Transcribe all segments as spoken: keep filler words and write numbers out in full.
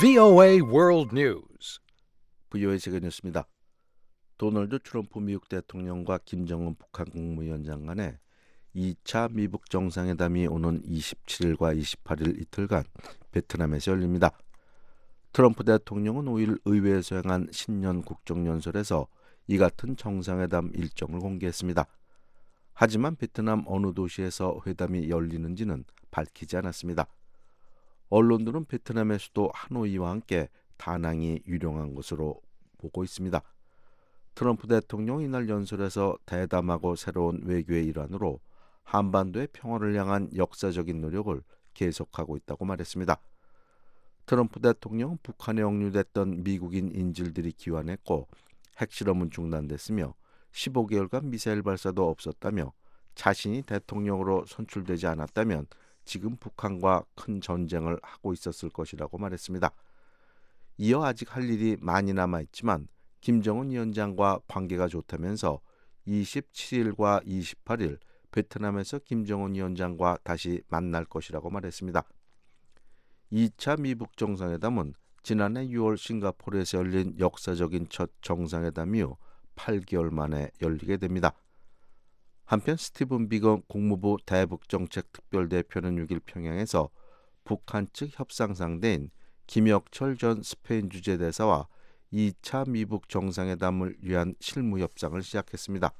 브이오에이 World News. 브이오에이 세계 뉴스입니다. 도널드 트럼프 미국 대통령과 김정은 북한 국무위원장 간의 이 차 미북 정상회담이 오는 이십칠일과 이십팔일 이틀간 베트남에서 열립니다. 트럼프 대통령은 오일 의회에서 행한 신년 국정연설에서 이 같은 정상회담 일정을 공개했습니다. 하지만 베트남 어느 도시에서 회담이 열리는지는 밝히지 않았습니다. 언론들은 베트남의 수도 하노이와 함께 다낭이 유력한 것으로 보고 있습니다. 트럼프 대통령이 이날 연설에서 대담하고 새로운 외교의 일환으로 한반도의 평화를 향한 역사적인 노력을 계속하고 있다고 말했습니다. 트럼프 대통령은 북한에 억류됐던 미국인 인질들이 귀환했고 핵실험은 중단됐으며 십오 개월간 미사일 발사도 없었다며 자신이 대통령으로 선출되지 않았다면 지금 북한과 큰 전쟁을 하고 있었을 것이라고 말했습니다. 이어 아직 할 일이 많이 남아있지만 김정은 위원장과 관계가 좋다면서 이십칠일과 이십팔일 베트남에서 김정은 위원장과 다시 만날 것이라고 말했습니다. 이 차 미북 정상회담은 지난해 유월 싱가포르에서 열린 역사적인 첫 정상회담 이후 팔 개월 만에 열리게 됩니다. 한편 스티븐 비건 국무부 대북정책특별대표는 육일 평양에서 북한 측 협상 상대인 김혁철 전 스페인 주재대사와 이 차 미북 정상회담을 위한 실무 협상을 시작했습니다.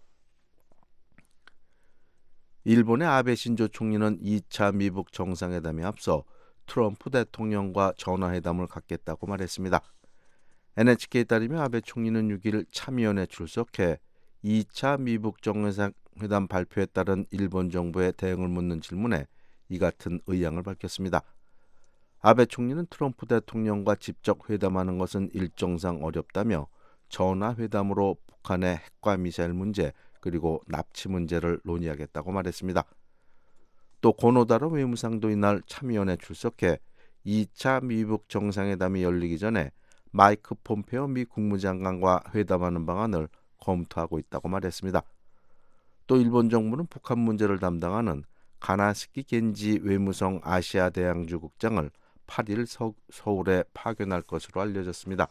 일본의 아베 신조 총리는 이 차 미북 정상회담에 앞서 트럼프 대통령과 전화회담을 갖겠다고 말했습니다. 엔에이치케이에 따르면 아베 총리는 육일 참의원에 출석해 이 차 미북 정상회담 발표에 따른 일본 정부의 대응을 묻는 질문에 이 같은 의향을 밝혔습니다. 아베 총리는 트럼프 대통령과 직접 회담하는 것은 일정상 어렵다며 전화회담으로 북한의 핵과 미사일 문제 그리고 납치 문제를 논의하겠다고 말했습니다. 또 고노다로 외무상도 이날 참의원에 출석해 이 차 미북 정상회담이 열리기 전에 마이크 폼페오 미 국무장관과 회담하는 방안을 검토하고 있다고 말했습니다. 또 일본 정부는 북한 문제를 담당하는 가나스키 겐지 외무성 아시아 대양주 국장을 팔일 서, 서울에 파견할 것으로 알려졌습니다.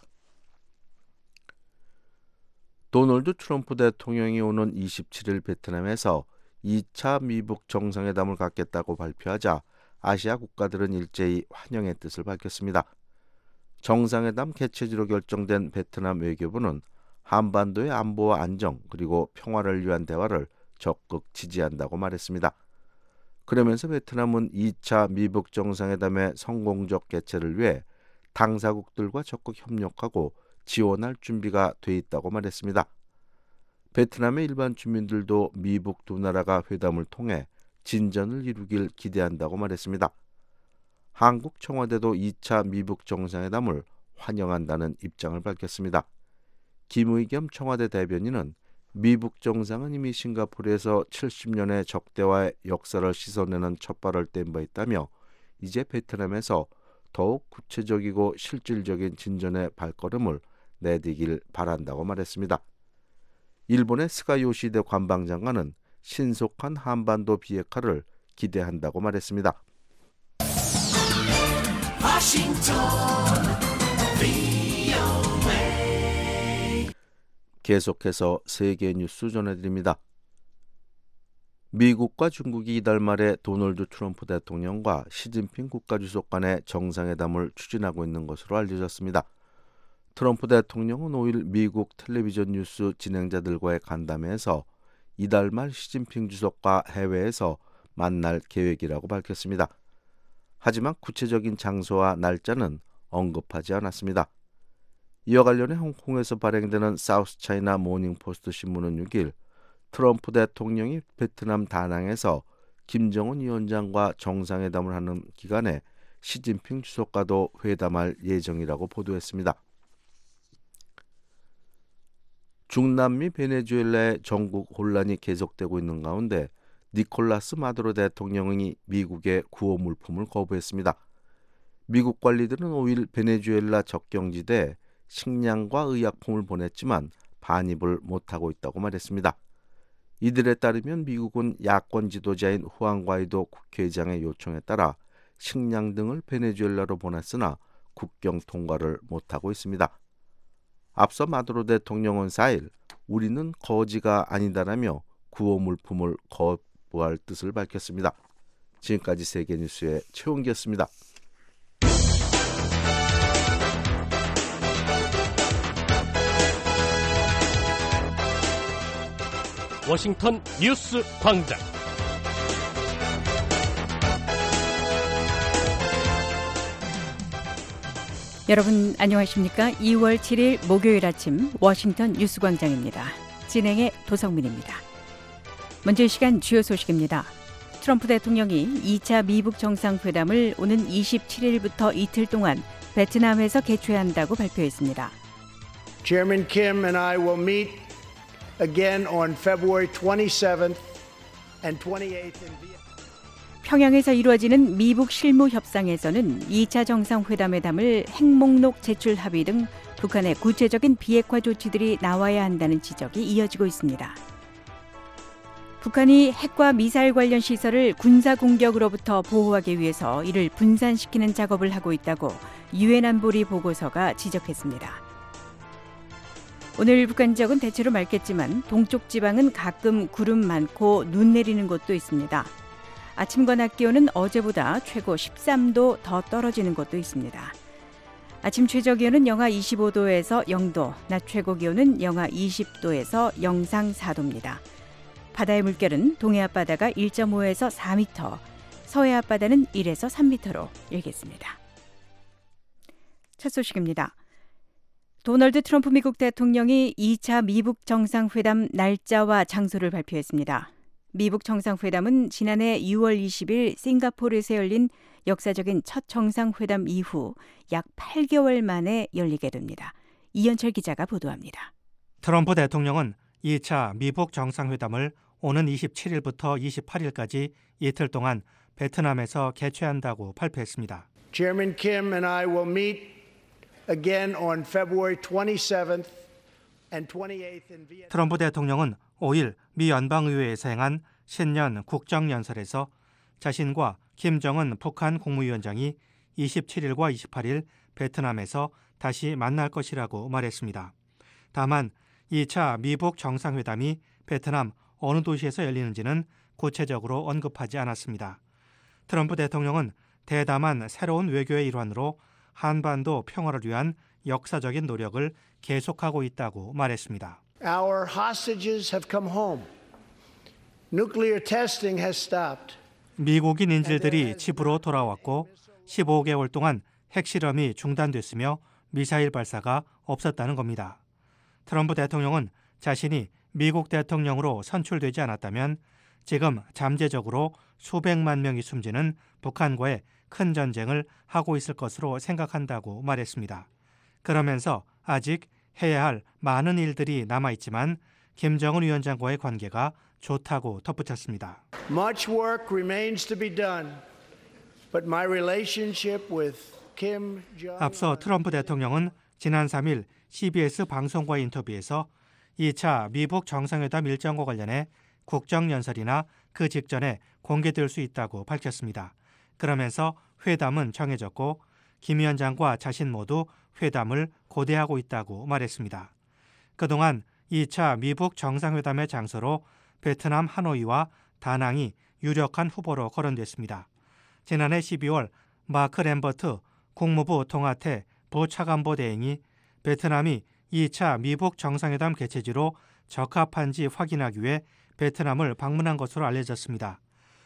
도널드 트럼프 대통령이 오는 이십칠일 베트남에서 이 차 미북 정상회담을 갖겠다고 발표하자 아시아 국가들은 일제히 환영의 뜻을 밝혔습니다. 정상회담 개최지로 결정된 베트남 외교부는 한반도의 안보와 안정 그리고 평화를 위한 대화를 적극 지지한다고 말했습니다. 그러면서 베트남은 이 차 미북 정상회담의 성공적 개최를 위해 당사국들과 적극 협력하고 지원할 준비가 돼 있다고 말했습니다. 베트남의 일반 주민들도 미북 두 나라가 회담을 통해 진전을 이루길 기대한다고 말했습니다. 한국 청와대도 이 차 미북 정상회담을 환영한다는 입장을 밝혔습니다. 김의겸 청와대 대변인은 미북 정상은 이미 싱가포르에서 칠십 년의 적대와의 역사를 씻어내는 첫발을 뗀 바 있다며 이제 베트남에서 더욱 구체적이고 실질적인 진전의 발걸음을 내디길 바란다고 말했습니다. 일본의 스가 요시히데 관방장관은 신속한 한반도 비핵화를 기대한다고 말했습니다. 워싱턴 계속해서 세계 뉴스 전해드립니다. 미국과 중국이 이달 말에 도널드 트럼프 대통령과 시진핑 국가주석 간의 정상회담을 추진하고 있는 것으로 알려졌습니다. 트럼프 대통령은 오일 미국 텔레비전 뉴스 진행자들과의 간담회에서 이달 말 시진핑 주석과 해외에서 만날 계획이라고 밝혔습니다. 하지만 구체적인 장소와 날짜는 언급하지 않았습니다. 이와 관련해 홍콩에서 발행되는 사우스차이나 모닝포스트 신문은 육일 트럼프 대통령이 베트남 다낭에서 김정은 위원장과 정상회담을 하는 기간에 시진핑 주석과도 회담할 예정이라고 보도했습니다. 중남미 베네수엘라의 정국 혼란이 계속되고 있는 가운데 니콜라스 마두로 대통령이 미국의 구호 물품을 거부했습니다. 미국 관리들은 오일 베네수엘라 접경지대에 식량과 의약품을 보냈지만 반입을 못하고 있다고 말했습니다. 이들에 따르면 미국은 야권 지도자인 후안 과이도 국회의장의 요청에 따라 식량 등을 베네수엘라로 보냈으나 국경 통과를 못하고 있습니다. 앞서 마두로 대통령은 사 일 우리는 거지가 아니다라며 구호 물품을 거부할 뜻을 밝혔습니다. 지금까지 세계뉴스의 최홍기였습니다. 워싱턴 뉴스 광장. 여러분 안녕하십니까? 이월 칠일 목요일 아침 워싱턴 뉴스 광장입니다. 진행의 도성민입니다. 먼저 이 시간 주요 소식입니다. 트럼프 대통령이 이 차 미북 정상회담을 오는 이십칠일부터 이틀 동안 베트남에서 개최한다고 발표했습니다. Chairman Kim and I will meet again on February twenty-seventh and twenty-eighth in Vietnam. 평양에서 이루어지는 미북 실무 협상에서는 이 차 정상회담에 담을 핵목록 제출 합의 등 북한의 구체적인 비핵화 조치들이 나와야 한다는 지적이 이어지고 있습니다. 북한이 핵과 미사일 관련 시설을 군사 공격으로부터 보호하기 위해서 이를 분산시키는 작업을 하고 있다고 유엔 안보리 보고서가 지적했습니다. 오늘 북한 지역은 대체로 맑겠지만 동쪽 지방은 가끔 구름 많고 눈 내리는 곳도 있습니다. 아침과 낮 기온은 어제보다 최고 십삼 도 더 떨어지는 곳도 있습니다. 아침 최저 기온은 영하 이십오 도에서 영 도, 낮 최고 기온은 영하 이십 도에서 영상 사 도입니다. 바다의 물결은 동해 앞바다가 일 점 오에서 사 미터, 서해 앞바다는 일에서 삼 미터로 일겠습니다. 첫 소식입니다. 도널드 트럼프 미국 대통령이 이 차 미북 정상회담 날짜와 장소를 발표했습니다. 미북 정상회담은 지난해 유월 이십일 싱가포르에서 열린 역사적인 첫 정상회담 이후 약 팔 개월 만에 열리게 됩니다. 이현철 기자가 보도합니다. 트럼프 대통령은 이 차 미북 정상회담을 오는 이십칠일부터 이십팔일까지 이틀 동안 베트남에서 개최한다고 발표했습니다. Chairman Kim and I will meet again on February twenty-seventh and twenty-eighth in Vietnam. 트럼프 대통령은 오일 미 연방의회에서 행한 신년 국정연설에서 자신과 김정은 북한 국무위원장이 이십칠일과 이십팔일 베트남에서 다시 만날 것이라고 말했습니다. 다만 이 차 미북 정상회담이 베트남 어느 도시에서 열리는지는 구체적으로 언급하지 않았습니다. 트럼프 대통령은 대담한 새로운 외교의 일환으로 한반도 평화를 위한 역사적인 노력을 계속하고 있다고 말했습니다. Our hostages have come home. Nuclear testing has stopped. 미국인 인질들이 집으로 돌아왔고 십오 개월 동안 핵실험이 중단됐으며 미사일 발사가 없었다는 겁니다. 트럼프 대통령은 자신이 미국 대통령으로 선출되지 않았다면 지금 잠재적으로 수백만 명이 숨지는 북한과의 큰 전쟁을 하고 있을 것으로 생각한다고 말했습니다. 그러면서 아직 해야 할 많은 일들이 남아있지만 김정은 위원장과의 관계가 좋다고 덧붙였습니다. Much work remains to be done, but my relationship with Kim Jong-un. 앞서 트럼프 대통령은 지난 삼일 씨비에스 방송과의 인터뷰에서 이 차 미북 정상회담 일정과 관련해 국정연설이나 그 직전에 공개될 수 있다고 밝혔습니다. 그러면서 회담은 정해졌고 김 위원장과 자신 모두 회담을 고대하고 있다고 말했습니다. 그동안 이 차 미북 정상회담의 장소로 베트남 하노이와 다낭이 유력한 후보로 거론됐습니다. 지난해 십이월 마크 램버트 국무부 통화태 부차관보 대행이 베트남이 이 차 미북 정상회담 개최지로 적합한지 확인하기 위해 베트남을 방문한 것으로 알려졌습니다.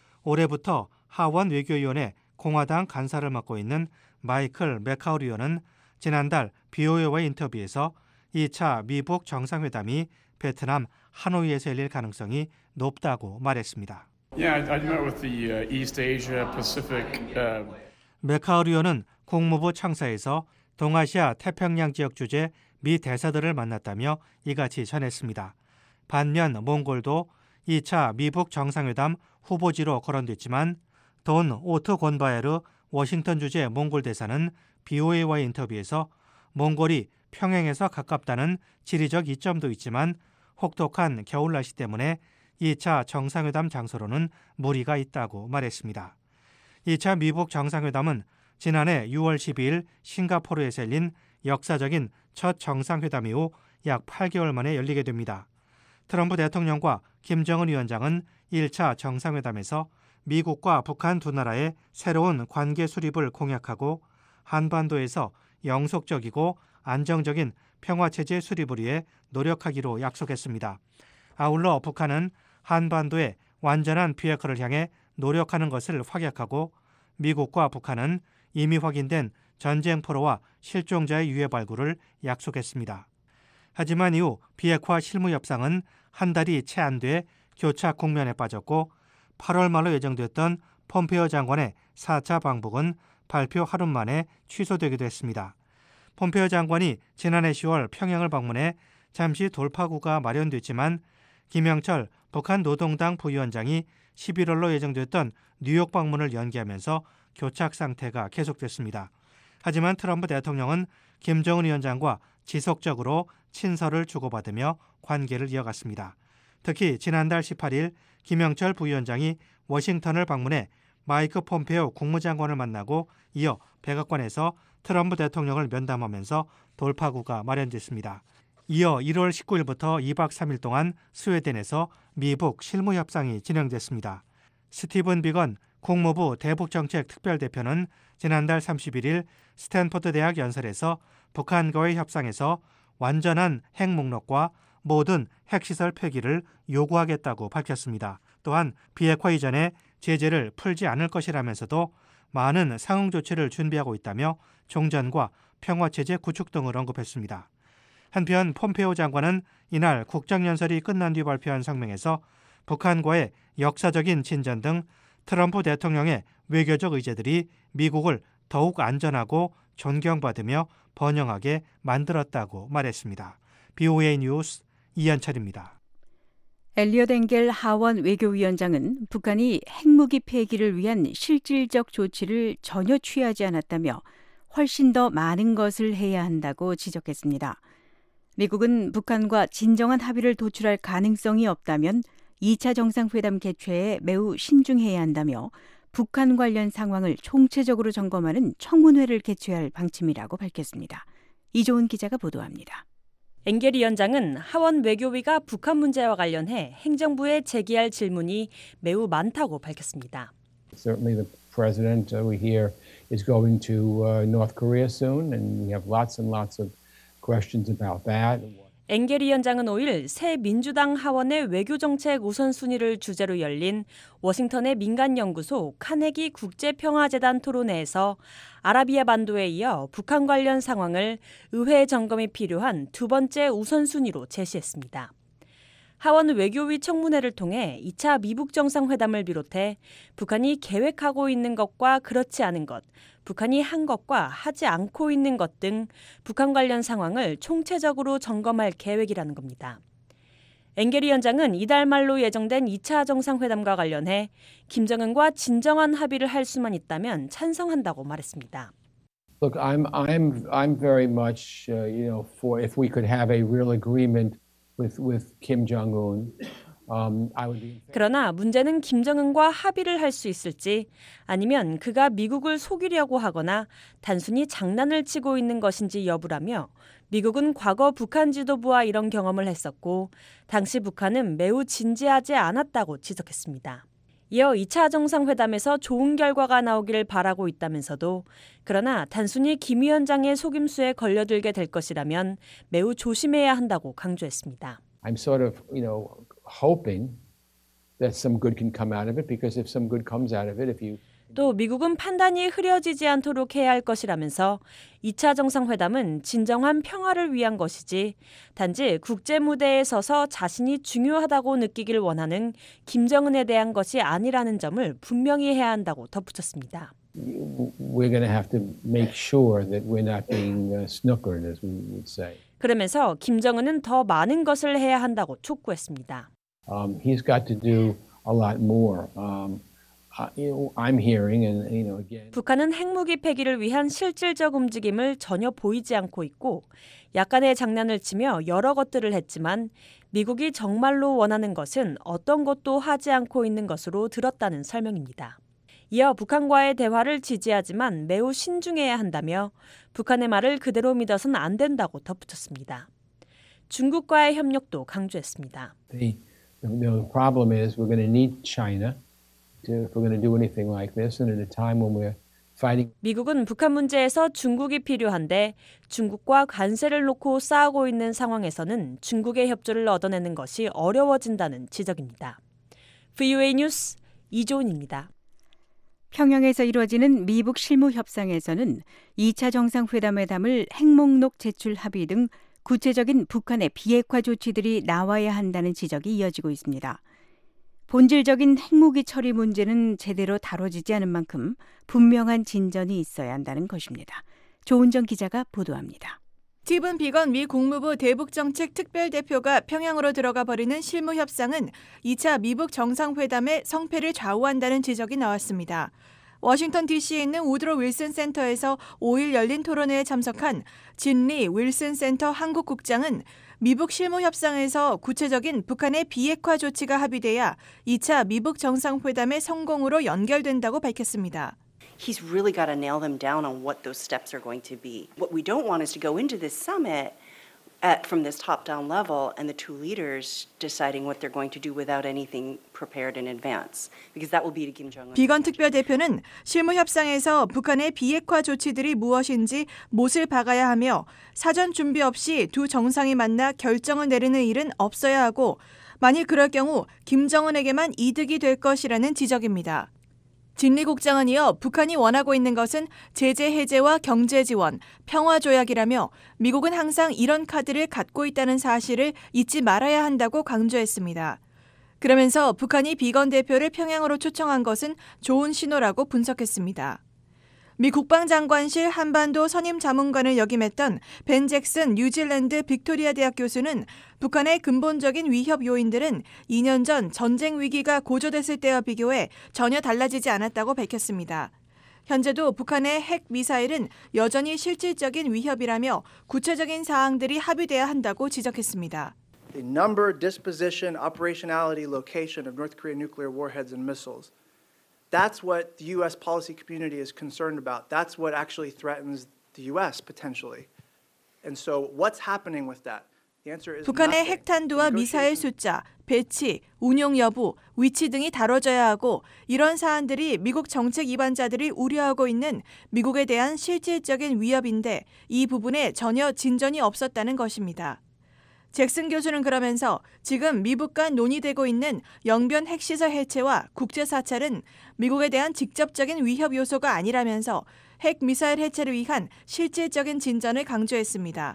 올해부터 하원 외교위원회 공화당 간사를 맡고 있는 마이클 맥카우 의원은 지난달 비오에이와의 인터뷰에서 이 차 미북 정상회담이 베트남 하노이에서 열릴 가능성이 높다고 말했습니다. Yeah, I met with the uh, East Asia Pacific. Uh... 맥카우 의원은 국무부 청사에서 동아시아 태평양 지역 주재 미 대사들을 만났다며 이같이 전했습니다. 반면 몽골도 이 차 미북 정상회담 후보지로 거론됐지만 돈 오트 곤바에르 워싱턴 주재 몽골 대사는 비오에이와의 인터뷰에서 몽골이 평양에서 가깝다는 지리적 이점도 있지만 혹독한 겨울 날씨 때문에 이 차 정상회담 장소로는 무리가 있다고 말했습니다. 이 차 미북 정상회담은 지난해 유월 십이일 싱가포르에서 열린 역사적인 첫 정상회담 이후 약 팔 개월 만에 열리게 됩니다. 트럼프 대통령과 김정은 위원장은 일 차 정상회담에서 미국과 북한 두 나라의 새로운 관계 수립을 공약하고 한반도에서 영속적이고 안정적인 평화체제 수립을 위해 노력하기로 약속했습니다. 아울러 북한은 한반도의 완전한 비핵화를 향해 노력하는 것을 확약하고 미국과 북한은 이미 확인된 전쟁 포로와 실종자의 유해 발굴을 약속했습니다. 하지만 이후 비핵화 실무 협상은 한 달이 채 안 돼 교착 국면에 빠졌고 팔월 말로 예정됐던 폼페이오 장관의 사 차 방북은 발표 하루 만에 취소되기도 했습니다. 폼페이오 장관이 지난해 시월 평양을 방문해 잠시 돌파구가 마련됐지만 김영철 북한 노동당 부위원장이 십일월로 예정됐던 뉴욕 방문을 연기하면서 교착 상태가 계속됐습니다. 하지만 트럼프 대통령은 김정은 위원장과 지속적으로 친서를 주고받으며 관계를 이어갔습니다. 특히 지난달 십팔일 김영철 부위원장이 워싱턴을 방문해 마이크 폼페이오 국무장관을 만나고 이어 백악관에서 트럼프 대통령을 면담하면서 돌파구가 마련됐습니다. 이어 일월 십구일부터 이박 삼일 동안 스웨덴에서 미북 실무협상이 진행됐습니다. 스티븐 비건 국무부 대북정책 특별대표는 지난달 삼십일일 스탠퍼드 대학 연설에서 북한과의 협상에서 완전한 핵 목록과 모든 핵시설 폐기를 요구하겠다고 밝혔습니다. 또한 비핵화 이전에 제재를 풀지 않을 것이라면서도 많은 상응 조치를 준비하고 있다며 종전과 평화체제 구축 등을 언급했습니다. 한편 폼페이오 장관은 이날 국정연설이 끝난 뒤 발표한 성명에서 북한과의 역사적인 진전 등 트럼프 대통령의 외교적 의제들이 미국을 더욱 안전하고 존경받으며 번영하게 만들었다고 말했습니다. 비오에이 뉴스 이현철입니다. 엘리엇 엥겔 하원 외교위원장은 북한이 핵무기 폐기를 위한 실질적 조치를 전혀 취하지 않았다며 훨씬 더 많은 것을 해야 한다고 지적했습니다. 미국은 북한과 진정한 합의를 도출할 가능성이 없다면 이 차 정상회담 개최에 매우 신중해야 한다며 북한 관련 상황을 총체적으로 점검하는 청문회를 개최할 방침이라고 밝혔습니다. 이조은 기자가 보도합니다. 엥겔 위원장은 하원 외교위가 북한 문제와 관련해 행정부에 제기할 질문이 매우 많다고 밝혔습니다. Certainly the president uh, we hear is going to uh, North Korea soon and we have lots and lots of questions about that. 엥겔 위원장은 오일 새 민주당 하원의 외교정책 우선순위를 주제로 열린 워싱턴의 민간연구소 카네기 국제평화재단 토론회에서 아라비아 반도에 이어 북한 관련 상황을 의회 점검이 필요한 두 번째 우선순위로 제시했습니다. 하원 외교위 청문회를 통해 이 차 미북 정상회담을 비롯해 북한이 계획하고 있는 것과 그렇지 않은 것, 북한이 한 것과 하지 않고 있는 것 등 북한 관련 상황을 총체적으로 점검할 계획이라는 겁니다. 엥겔 위원장은 이달 말로 예정된 이 차 정상회담과 관련해 김정은과 진정한 합의를 할 수만 있다면 찬성한다고 말했습니다. Look, I'm I'm I'm very much uh, you know for if we could have a real agreement with with Kim Jong-un. Um, I would be... 그러나 문제는 김정은과 합의를 할 수 있을지 아니면 그가 미국을 속이려고 하거나 단순히 장난을 치고 있는 것인지 여부라며 미국은 과거 북한 지도부와 이런 경험을 했었고 당시 북한은 매우 진지하지 않았다고 지적했습니다. 이어 이 차 정상회담에서 좋은 결과가 나오기를 바라고 있다면서도 그러나 단순히 김 위원장의 속임수에 걸려들게 될 것이라면 매우 조심해야 한다고 강조했습니다. I'm sort of, you know, hoping that some good can come out of it because if some good comes out of it, if you 또 미국은 판단이 흐려지지 않도록 해야 할 것이라면서 이 차 정상회담은 진정한 평화를 위한 것이지 단지 국제 무대에 서서 자신이 중요하다고 느끼길 원하는 김정은에 대한 것이 아니라는 점을 분명히 해야 한다고 덧붙였습니다. We're going to have to make sure that we're not being snookered, as we would say. 그러면서 김정은은 더 많은 것을 해야 한다고 촉구했습니다. Um, he's got to do a lot more. Um, I'm hearing and you know again. 북한은 핵무기 폐기를 위한 실질적 움직임을 전혀 보이지 않고 있고 약간의 장난을 치며 여러 것들을 했지만 미국이 정말로 원하는 것은 어떤 것도 하지 않고 있는 것으로 들었다는 설명입니다. 이어 북한과의 대화를 지지하지만 매우 신중해야 한다며 북한의 말을 그대로 믿어서는 안 된다고 덧붙였습니다. 중국과의 협력도 강조했습니다. The, the problem is we're going to need China to, if we're going to do anything like this, and at a time when we're fighting. 미국은 북한 문제에서 중국이 필요한데 중국과 관세를 놓고 싸우고 있는 상황에서는 중국의 협조를 얻어내는 것이 어려워진다는 지적입니다. 브이오에이 뉴스 이조은입니다. 평양에서 이루어지는 미북 실무 협상에서는 이 차 정상회담에 담을 핵목록 제출 합의 등 구체적인 북한의 비핵화 조치들이 나와야 한다는 지적이 이어지고 있습니다. 본질적인 핵무기 처리 문제는 제대로 다뤄지지 않은 만큼 분명한 진전이 있어야 한다는 것입니다. 조은정 기자가 보도합니다. 스티븐 비건 미 국무부 대북정책 특별대표가 평양으로 들어가 벌이는 실무협상은 이 차 미북 정상회담의 성패를 좌우한다는 지적이 나왔습니다. 워싱턴 디씨에 있는 우드로 윌슨 센터에서 오일 열린 토론회에 참석한 진리 윌슨 센터 한국국장은 미북 실무협상에서 구체적인 북한의 비핵화 조치가 합의돼야 이 차 미북 정상회담의 성공으로 연결된다고 밝혔습니다. He's really got to nail them down on what those steps are going to be. What we don't want is to go into this summit at, from this top-down level and the two leaders deciding what they're going to do without anything prepared in advance, because that will be to Kim Jong-un. 비건 특별대표는 실무협상에서 북한의 비핵화 조치들이 무엇인지 못을 박아야 하며 사전 준비 없이 두 정상이 만나 결정을 내리는 일은 없어야 하고 만일 그럴 경우 김정은에게만 이득이 될 것이라는 지적입니다. 진리 국장은 이어 북한이 원하고 있는 것은 제재 해제와 경제 지원, 평화 조약이라며 미국은 항상 이런 카드를 갖고 있다는 사실을 잊지 말아야 한다고 강조했습니다. 그러면서 북한이 비건 대표를 평양으로 초청한 것은 좋은 신호라고 분석했습니다. 미 국방장관실 한반도 선임 자문관을 역임했던 벤 잭슨 뉴질랜드 빅토리아 대학 교수는 북한의 근본적인 위협 요인들은 이 년 전 전쟁 위기가 고조됐을 때와 비교해 전혀 달라지지 않았다고 밝혔습니다. 현재도 북한의 핵 미사일은 여전히 실질적인 위협이라며 구체적인 사항들이 합의돼야 한다고 지적했습니다. The number, disposition, operationality, location of North Korean nuclear warheads and missiles. That's what the U S policy community is concerned about. That's what actually threatens the U S potentially. And so what's happening with that? The answer is 북한의 핵탄두와 미사일 숫자, 배치, 운용 여부, 위치 등이 다뤄져야 하고 이런 사안들이 미국 정책 입안자들이 우려하고 있는 미국에 대한 실질적인 위협인데 이 부분에 전혀 진전이 없었다는 것입니다. 잭슨 교수는 그러면서 지금 미북 간 논의되고 있는 영변 핵시설 해체와 국제 사찰은 미국에 대한 직접적인 위협 요소가 아니라면서 핵 미사일 해체를 위한 실질적인 진전을 강조했습니다.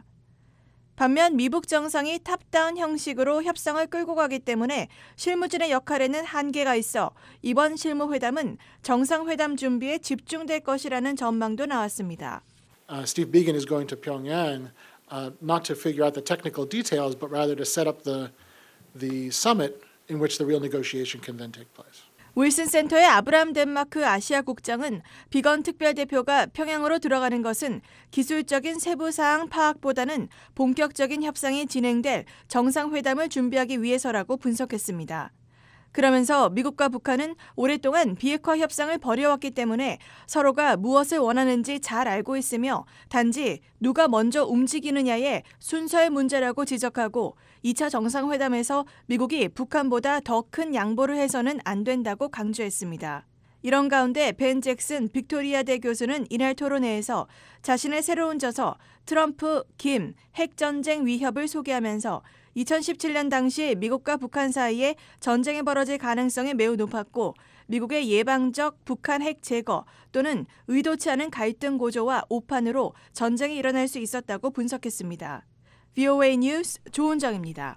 반면 미북 정상이 탑다운 형식으로 협상을 끌고 가기 때문에 실무진의 역할에는 한계가 있어 이번 실무회담은 정상회담 준비에 집중될 것이라는 전망도 나왔습니다. Uh, Steve Biegun is going to Pyongyang. Uh, not to figure out the technical details, but rather to set up the the summit in which the real negotiation can then take place. 윌슨 센터의 아브람 덴마크 아시아 국장은 비건 특별대표가 평양으로 들어가는 것은 기술적인 세부 사항 파악보다는 본격적인 협상이 진행될 정상회담을 준비하기 위해서라고 분석했습니다. 그러면서 미국과 북한은 오랫동안 비핵화 협상을 벌여왔기 때문에 서로가 무엇을 원하는지 잘 알고 있으며 단지 누가 먼저 움직이느냐의 순서의 문제라고 지적하고 이 차 정상회담에서 미국이 북한보다 더 큰 양보를 해서는 안 된다고 강조했습니다. 이런 가운데 벤 잭슨 빅토리아대 교수는 이날 토론회에서 자신의 새로운 저서 트럼프, 김, 핵전쟁 위협을 소개하면서 이천십칠 년 당시 미국과 북한 사이에 전쟁이 벌어질 가능성이 매우 높았고 미국의 예방적 북한 핵 제거 또는 의도치 않은 갈등 고조와 오판으로 전쟁이 일어날 수 있었다고 분석했습니다. 브이오에이 뉴스 조은정입니다.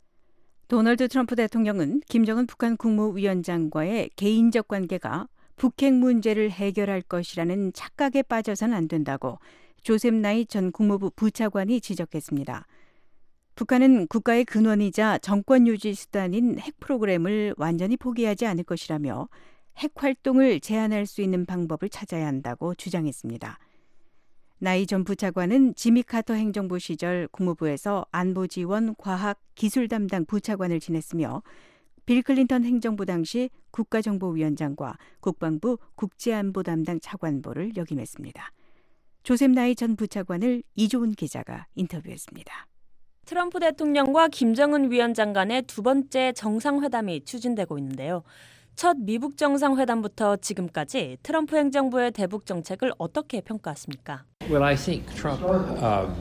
도널드 트럼프 대통령은 김정은 북한 국무위원장과의 개인적 관계가 북핵 문제를 해결할 것이라는 착각에 빠져서는 안 된다고 조셉 나잇 전 국무부 부차관이 지적했습니다. 북한은 국가의 근원이자 정권 유지 수단인 핵 프로그램을 완전히 포기하지 않을 것이라며 핵 활동을 제한할 수 있는 방법을 찾아야 한다고 주장했습니다. 나이 전 부차관은 지미 카터 행정부 시절 국무부에서 안보지원, 과학, 기술 담당 부차관을 지냈으며 빌 클린턴 행정부 당시 국가정보위원장과 국방부 국제안보 담당 차관보를 역임했습니다. 조셉 나이 전 부차관을 이조은 기자가 인터뷰했습니다. 트럼프 대통령과 김정은 위원장 간의 두 번째 정상회담이 추진되고 있는데요. 첫 미북 정상회담부터 지금까지 트럼프 행정부의 대북 정책을 어떻게 평가하십니까? Well, I think Trump um,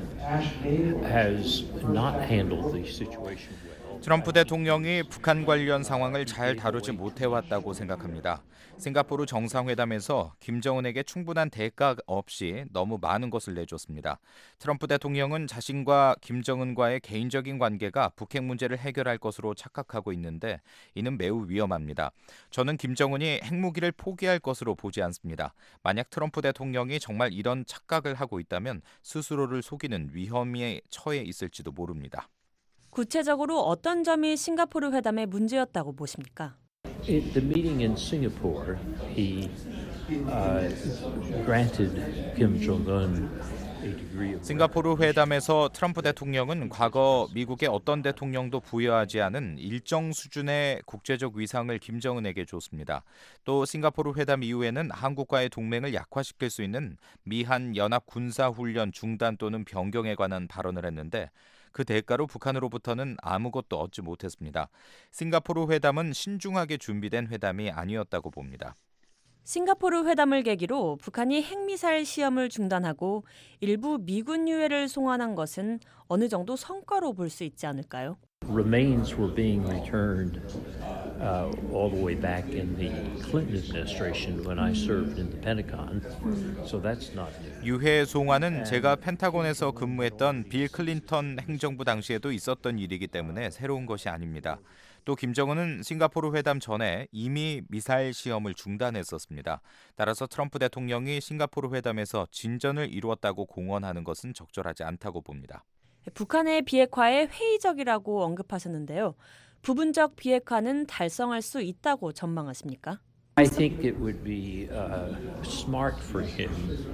has not handled the situation well. 트럼프 대통령이 북한 관련 상황을 잘 다루지 못해왔다고 생각합니다. 싱가포르 정상회담에서 김정은에게 충분한 대가 없이 너무 많은 것을 내줬습니다. 트럼프 대통령은 자신과 김정은과의 개인적인 관계가 북핵 문제를 해결할 것으로 착각하고 있는데 이는 매우 위험합니다. 저는 김정은이 핵무기를 포기할 것으로 보지 않습니다. 만약 트럼프 대통령이 정말 이런 착각을 하고 있다면 스스로를 속이는 위험에 처해 있을지도 모릅니다. 구체적으로 어떤 점이 싱가포르 회담의 문제였다고 보십니까? At the meeting in Singapore, he uh, granted Kim Jong-un a degree of. 싱가포르 회담에서 트럼프 대통령은 과거 미국의 어떤 대통령도 부여하지 않은 일정 수준의 국제적 위상을 김정은에게 줬습니다. 또 싱가포르 회담 이후에는 한국과의 동맹을 약화시킬 수 있는 미한 연합 군사훈련 중단 또는 변경에 관한 발언을 했는데 그 대가로 북한으로부터는 아무것도 얻지 못했습니다. 싱가포르 회담은 신중하게 준비된 회담이 아니었다고 봅니다. 싱가포르 회담을 계기로 북한이 핵미사일 시험을 중단하고 일부 미군 유해를 송환한 것은 어느 정도 성과로 볼 수 있지 않을까요? Remains were being returned uh, all the way back in the Clinton administration when I served in the Pentagon. So that's not new. 유해 송환은 제가 펜타곤에서 근무했던 빌 클린턴 행정부 당시에도 있었던 일이기 때문에 새로운 것이 아닙니다. 또 김정은은 싱가포르 회담 전에 이미 미사일 시험을 중단했었습니다. 따라서 트럼프 대통령이 싱가포르 회담에서 진전을 이루었다고 공언하는 것은 적절하지 않다고 봅니다. 북한의 비핵화에 회의적이라고 언급하셨는데요. 부분적 비핵화는 달성할 수 있다고 전망하십니까? I think it would be uh, smart for him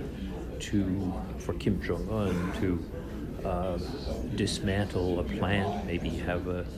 to, for Kim Jong-un to uh, dismantle a plant, maybe have a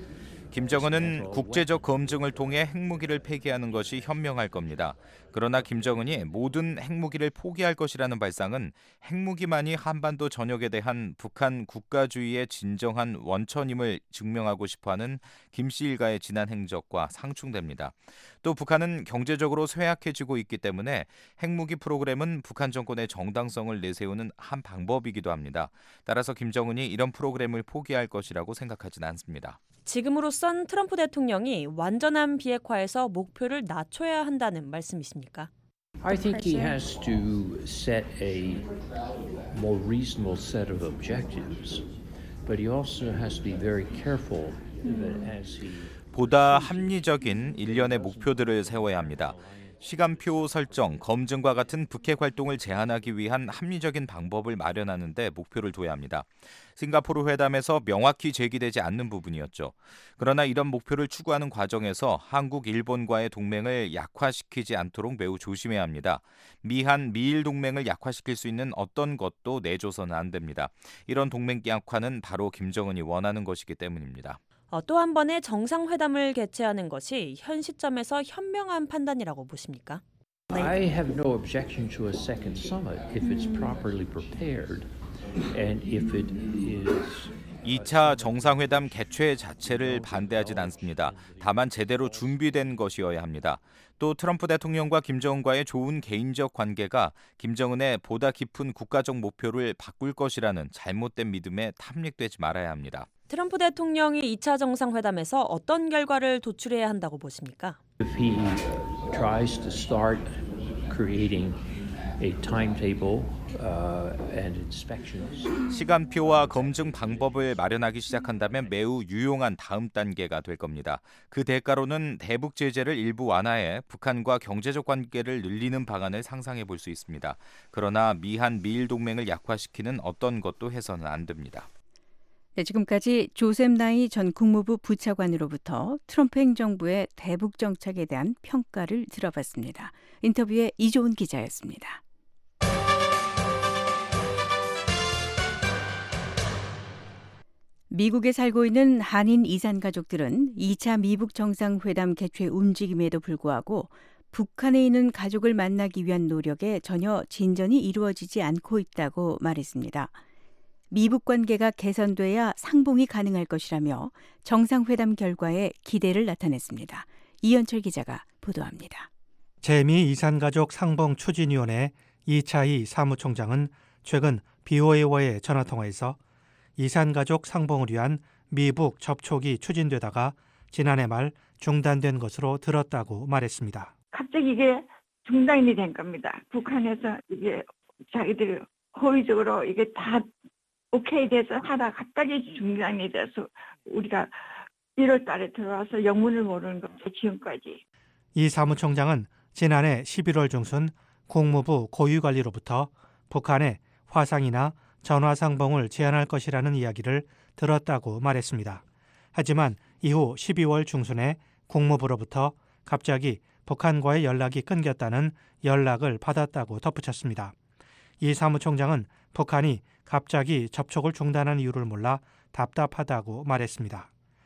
김정은은 국제적 검증을 통해 핵무기를 폐기하는 것이 현명할 겁니다. 그러나 김정은이 모든 핵무기를 포기할 것이라는 발상은 핵무기만이 한반도 전역에 대한 북한 국가주의의 진정한 원천임을 증명하고 싶어하는 김씨 일가의 지난 행적과 상충됩니다. 또 북한은 경제적으로 쇠약해지고 있기 때문에 핵무기 프로그램은 북한 정권의 정당성을 내세우는 한 방법이기도 합니다. 따라서 김정은이 이런 프로그램을 포기할 것이라고 생각하지는 않습니다. 지금으로선 트럼프 대통령이 완전한 비핵화에서 목표를 낮춰야 한다는 말씀이십니까? I think he has to set a more reasonable set of objectives, but he also has to be very careful that as he 보다 합리적인 일련의 목표들을 세워야 합니다. 시간표 설정, 검증과 같은 북핵 활동을 제한하기 위한 합리적인 방법을 마련하는 데 목표를 둬야 합니다. 싱가포르 회담에서 명확히 제기되지 않는 부분이었죠. 그러나 이런 목표를 추구하는 과정에서 한국, 일본과의 동맹을 약화시키지 않도록 매우 조심해야 합니다. 미한, 미일 동맹을 약화시킬 수 있는 어떤 것도 내줘서는 안 됩니다. 이런 동맹 약화는 바로 김정은이 원하는 것이기 때문입니다. 어, 또 한 번의 정상회담을 개최하는 것이 현 시점에서 현명한 판단이라고 보십니까? I have no objection to a second summit if it's properly prepared and if it is 이 차 정상회담 개최 자체를 반대하진 않습니다. 다만 제대로 준비된 것이어야 합니다. 또 트럼프 대통령과 김정은과의 좋은 개인적 관계가 김정은의 보다 깊은 국가적 목표를 바꿀 것이라는 잘못된 믿음에 탐닉되지 말아야 합니다. 트럼프 대통령이 이 차 정상회담에서 어떤 결과를 도출해야 한다고 보십니까? If he tries to start creating a timetable uh, and inspections. 시간표와 검증 방법을 마련하기 시작한다면 매우 유용한 다음 단계가 될 겁니다. 그 대가로는 대북 제재를 일부 완화해 북한과 경제적 관계를 늘리는 방안을 상상해 볼 수 있습니다. 그러나 미한, 미일 동맹을 약화시키는 어떤 것도 해서는 안 됩니다. 네, 지금까지 조셉 나이 전 국무부 부차관으로부터 트럼프 행정부의 대북 정책에 대한 평가를 들어봤습니다. 인터뷰에 이조은 기자였습니다. 미국에 살고 있는 한인 이산 가족들은 이 차 미북 정상회담 개최 움직임에도 불구하고 북한에 있는 가족을 만나기 위한 노력에 전혀 진전이 이루어지지 않고 있다고 말했습니다. 미북 관계가 개선돼야 상봉이 가능할 것이라며 정상회담 결과에 기대를 나타냈습니다. 이현철 기자가 보도합니다. 재미 이산가족 상봉 추진위원회 이차희 사무총장은 최근 비오에이와의 전화통화에서 이산가족 상봉을 위한 미북 접촉이 추진되다가 지난해 말 중단된 것으로 들었다고 말했습니다. 갑자기 이게 중단이 된 겁니다. 북한에서 이게 자기들이 호의적으로 이게 다 오케이 돼서 하다 갑자기 중단이 돼서 우리가 일월 달에 들어와서 영문을 모르는 것도 지금까지. 이 사무총장은 지난해 십일월 중순 국무부 고위관리로부터 북한에 화상이나 전화상봉을 제안할 것이라는 이야기를 들었다고 말했습니다. 하지만 이후 십이월 중순에 국무부로부터 갑자기 북한과의 연락이 끊겼다는 연락을 받았다고 덧붙였습니다. 이 사무총장은 북한이 갑자기 접촉을 중단한 이유를 몰라 답답하다고 말했습니다.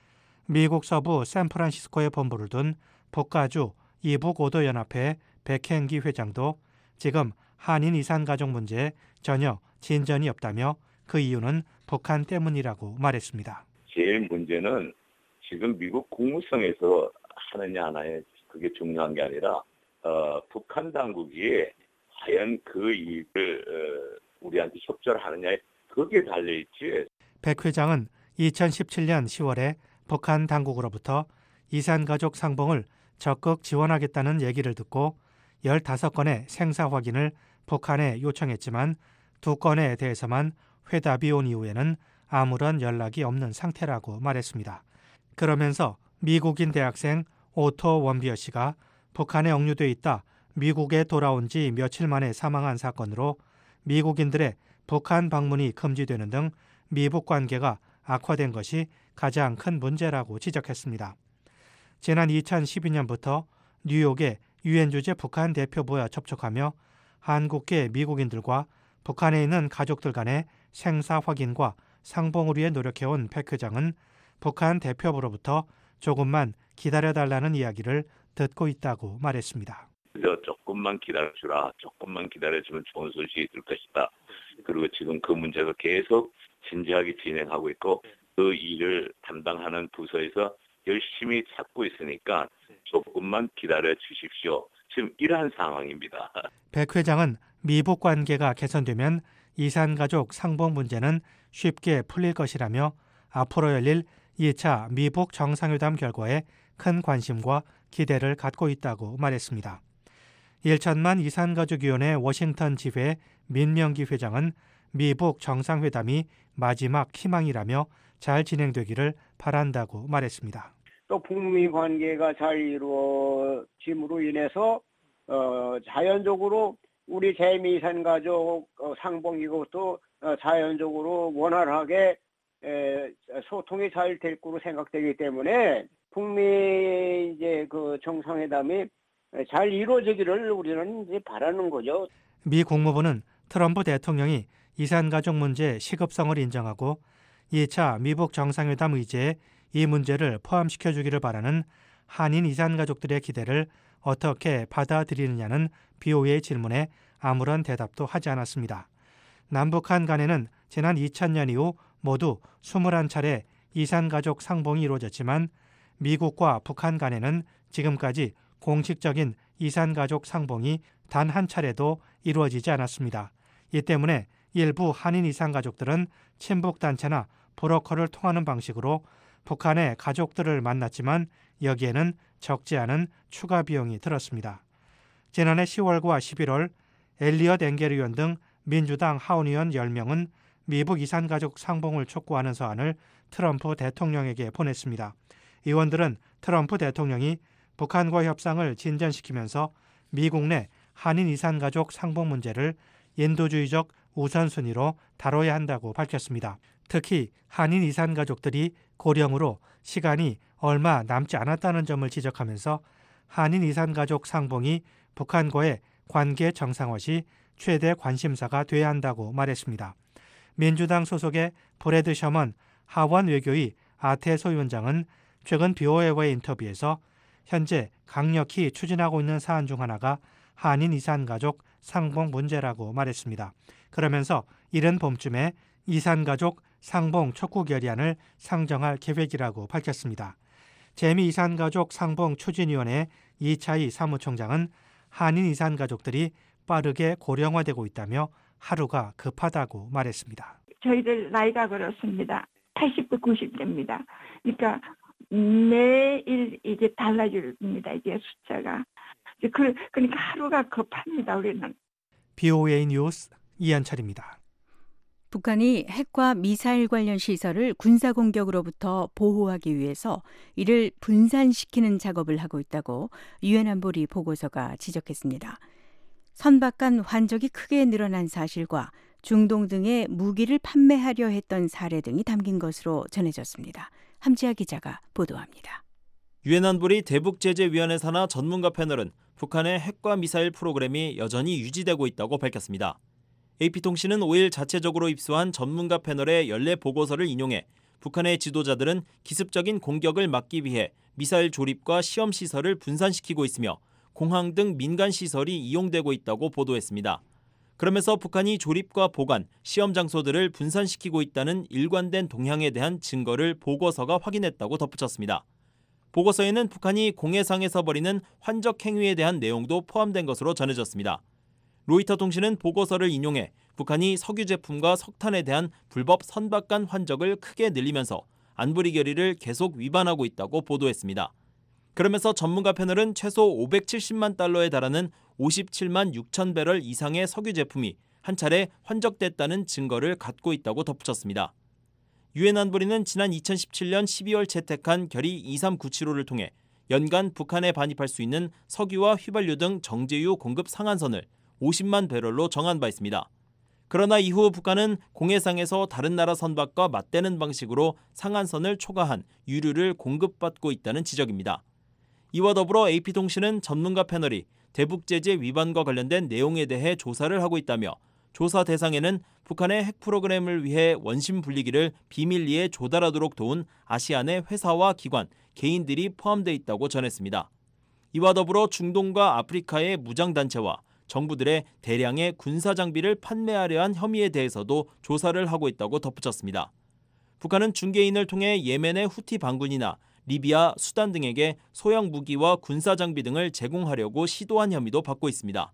미국 서부 샌프란시스코에 본부를 둔 북가주 이북오도연합회 백행기 회장도 지금 한인 이산가족 문제에 전혀 진전이 없다며 그 이유는 북한 때문이라고 말했습니다. 제일 문제는 지금 미국 국무성에서 하느냐 안 하느냐 그게 중요한 게 아니라 어, 북한 당국이 과연 그 일을 어, 우리한테 협조를 하느냐에 그게 달려있지. 백 회장은 이천십칠년 시월에 북한 당국으로부터 이산가족 상봉을 적극 지원하겠다는 얘기를 듣고 열다섯 건의 생사 확인을 북한에 요청했지만 두 건에 대해서만 회답이 온 이후에는 아무런 연락이 없는 상태라고 말했습니다. 그러면서 미국인 대학생 오토 원비어 씨가 북한에 억류돼 있다 미국에 돌아온 지 며칠 만에 사망한 사건으로 미국인들의 북한 방문이 금지되는 등 미북 관계가 악화된 것이 가장 큰 문제라고 지적했습니다. 지난 이천십이년부터 뉴욕의 유엔 주재 북한 대표부와 접촉하며 한국계 미국인들과 북한에 있는 가족들 간의 생사 확인과 상봉을 위해 노력해온 백 회장은 북한 대표부로부터 조금만 기다려달라는 이야기를 듣고 있다고 말했습니다. 조금만 기다려주라. 조금만 기다려주면 좋은 소식이 있을 것이다. 그리고 지금 그 문제가 계속 진지하게 진행하고 있고 그 일을 담당하는 부서에서 열심히 찾고 있으니까 조금만 기다려 주십시오. 지금 이러한 상황입니다. 백 회장은 미북 관계가 개선되면 이산가족 상봉 문제는 쉽게 풀릴 것이라며 앞으로 열릴 이 차 미북 정상회담 결과에 큰 관심과 기대를 갖고 있다고 말했습니다. 일천만 이산가족위원회 워싱턴 지회 민명기 회장은 미북 정상회담이 마지막 희망이라며 잘 진행되기를 바란다고 말했습니다. 또 북미 관계가 잘 이루어짐으로 인해서 어, 자연적으로 우리 재미이산 가족 어, 상봉 이것도 어, 자연적으로 원활하게 에, 소통이 잘 될 거로 생각되기 때문에 북미 이제 그 정상회담이 잘 이루어지기를 우리는 이제 바라는 거죠. 미 국무부는 트럼프 대통령이 이산가족 문제 시급성을 인정하고 이 차 미북 정상회담 의제에 이 문제를 포함시켜주기를 바라는 한인 이산가족들의 기대를 어떻게 받아들이느냐는 비오에이의 질문에 아무런 대답도 하지 않았습니다. 남북한 간에는 지난 이천년 이후 모두 이십일 차례 이산가족 상봉이 이루어졌지만 미국과 북한 간에는 지금까지 공식적인 이산가족 상봉이 단 한 차례도 이루어지지 않았습니다. 이 때문에 일부 한인 이산가족들은 친북단체나 브로커를 통하는 방식으로 북한의 가족들을 만났지만 여기에는 적지 않은 추가 비용이 들었습니다. 지난해 시월과 십일월 엘리엇 엥겔 의원 등 민주당 하원의원 열 명은 미북 이산가족 상봉을 촉구하는 서한을 트럼프 대통령에게 보냈습니다. 의원들은 트럼프 대통령이 북한과 협상을 진전시키면서 미국 내 한인 이산가족 상봉 문제를 인도주의적 우선순위로 다뤄야 한다고 밝혔습니다. 특히 한인 이산가족들이 고령으로 시간이 얼마 남지 않았다는 점을 지적하면서 한인 이산가족 상봉이 북한과의 관계 정상화 시 최대 관심사가 돼야 한다고 말했습니다. 민주당 소속의 브래드 셔먼 하원 외교위 아태 소위원장은 최근 비오에이와의 인터뷰에서 현재 강력히 추진하고 있는 사안 중 하나가 한인 이산가족 상봉 문제라고 말했습니다. 그러면서 이른 봄쯤에 이산가족 상봉 촉구 결의안을 상정할 계획이라고 밝혔습니다. 재미 이산가족 상봉 추진위원회 이차희 사무총장은 한인 이산가족들이 빠르게 고령화되고 있다며 하루가 급하다고 말했습니다. 저희들 나이가 그렇습니다. 팔십 대, 구십 대입니다. 그러니까 매일 이제 달라집니다. 이게 숫자가. 그, 그러니까 하루가 급합니다. 우리는. 비오에이 뉴스 이한철입니다. 북한이 핵과 미사일 관련 시설을 군사 공격으로부터 보호하기 위해서 이를 분산시키는 작업을 하고 있다고 유엔 안보리 보고서가 지적했습니다. 선박 간 환적이 크게 늘어난 사실과 중동 등에 무기를 판매하려 했던 사례 등이 담긴 것으로 전해졌습니다. 함지아 기자가 보도합니다. 유엔 안보리 대북제재위원회 산하 전문가 패널은 북한의 핵과 미사일 프로그램이 여전히 유지되고 있다고 밝혔습니다. 에이피통신은 오일 자체적으로 입수한 전문가 패널의 연례 보고서를 인용해 북한의 지도자들은 기습적인 공격을 막기 위해 미사일 조립과 시험 시설을 분산시키고 있으며 공항 등 민간 시설이 이용되고 있다고 보도했습니다. 그러면서 북한이 조립과 보관, 시험 장소들을 분산시키고 있다는 일관된 동향에 대한 증거를 보고서가 확인했다고 덧붙였습니다. 보고서에는 북한이 공해상에서 벌이는 환적 행위에 대한 내용도 포함된 것으로 전해졌습니다. 로이터 통신은 보고서를 인용해 북한이 석유 제품과 석탄에 대한 불법 선박 간 환적을 크게 늘리면서 안보리 결의를 계속 위반하고 있다고 보도했습니다. 그러면서 전문가 패널은 최소 오백칠십만 달러에 달하는 오십칠만 육천 배럴 이상의 석유 제품이 한 차례 환적됐다는 증거를 갖고 있다고 덧붙였습니다. 유엔 안보리는 지난 이천십칠년 십이월 채택한 결의 이삼구칠오를 통해 연간 북한에 반입할 수 있는 석유와 휘발유 등 정제유 공급 상한선을 오십만 배럴로 정한 바 있습니다. 그러나 이후 북한은 공해상에서 다른 나라 선박과 맞대는 방식으로 상한선을 초과한 유류를 공급받고 있다는 지적입니다. 이와 더불어 에이피통신은 전문가 패널이 대북제재 위반과 관련된 내용에 대해 조사를 하고 있다며 조사 대상에는 북한의 핵 프로그램을 위해 원심 분리기를 비밀리에 조달하도록 도운 아시안의 회사와 기관, 개인들이 포함되어 있다고 전했습니다. 이와 더불어 중동과 아프리카의 무장단체와 정부들의 대량의 군사장비를 판매하려 한 혐의에 대해서도 조사를 하고 있다고 덧붙였습니다. 북한은 중개인을 통해 예멘의 후티 반군이나 리비아, 수단 등에게 소형 무기와 군사장비 등을 제공하려고 시도한 혐의도 받고 있습니다.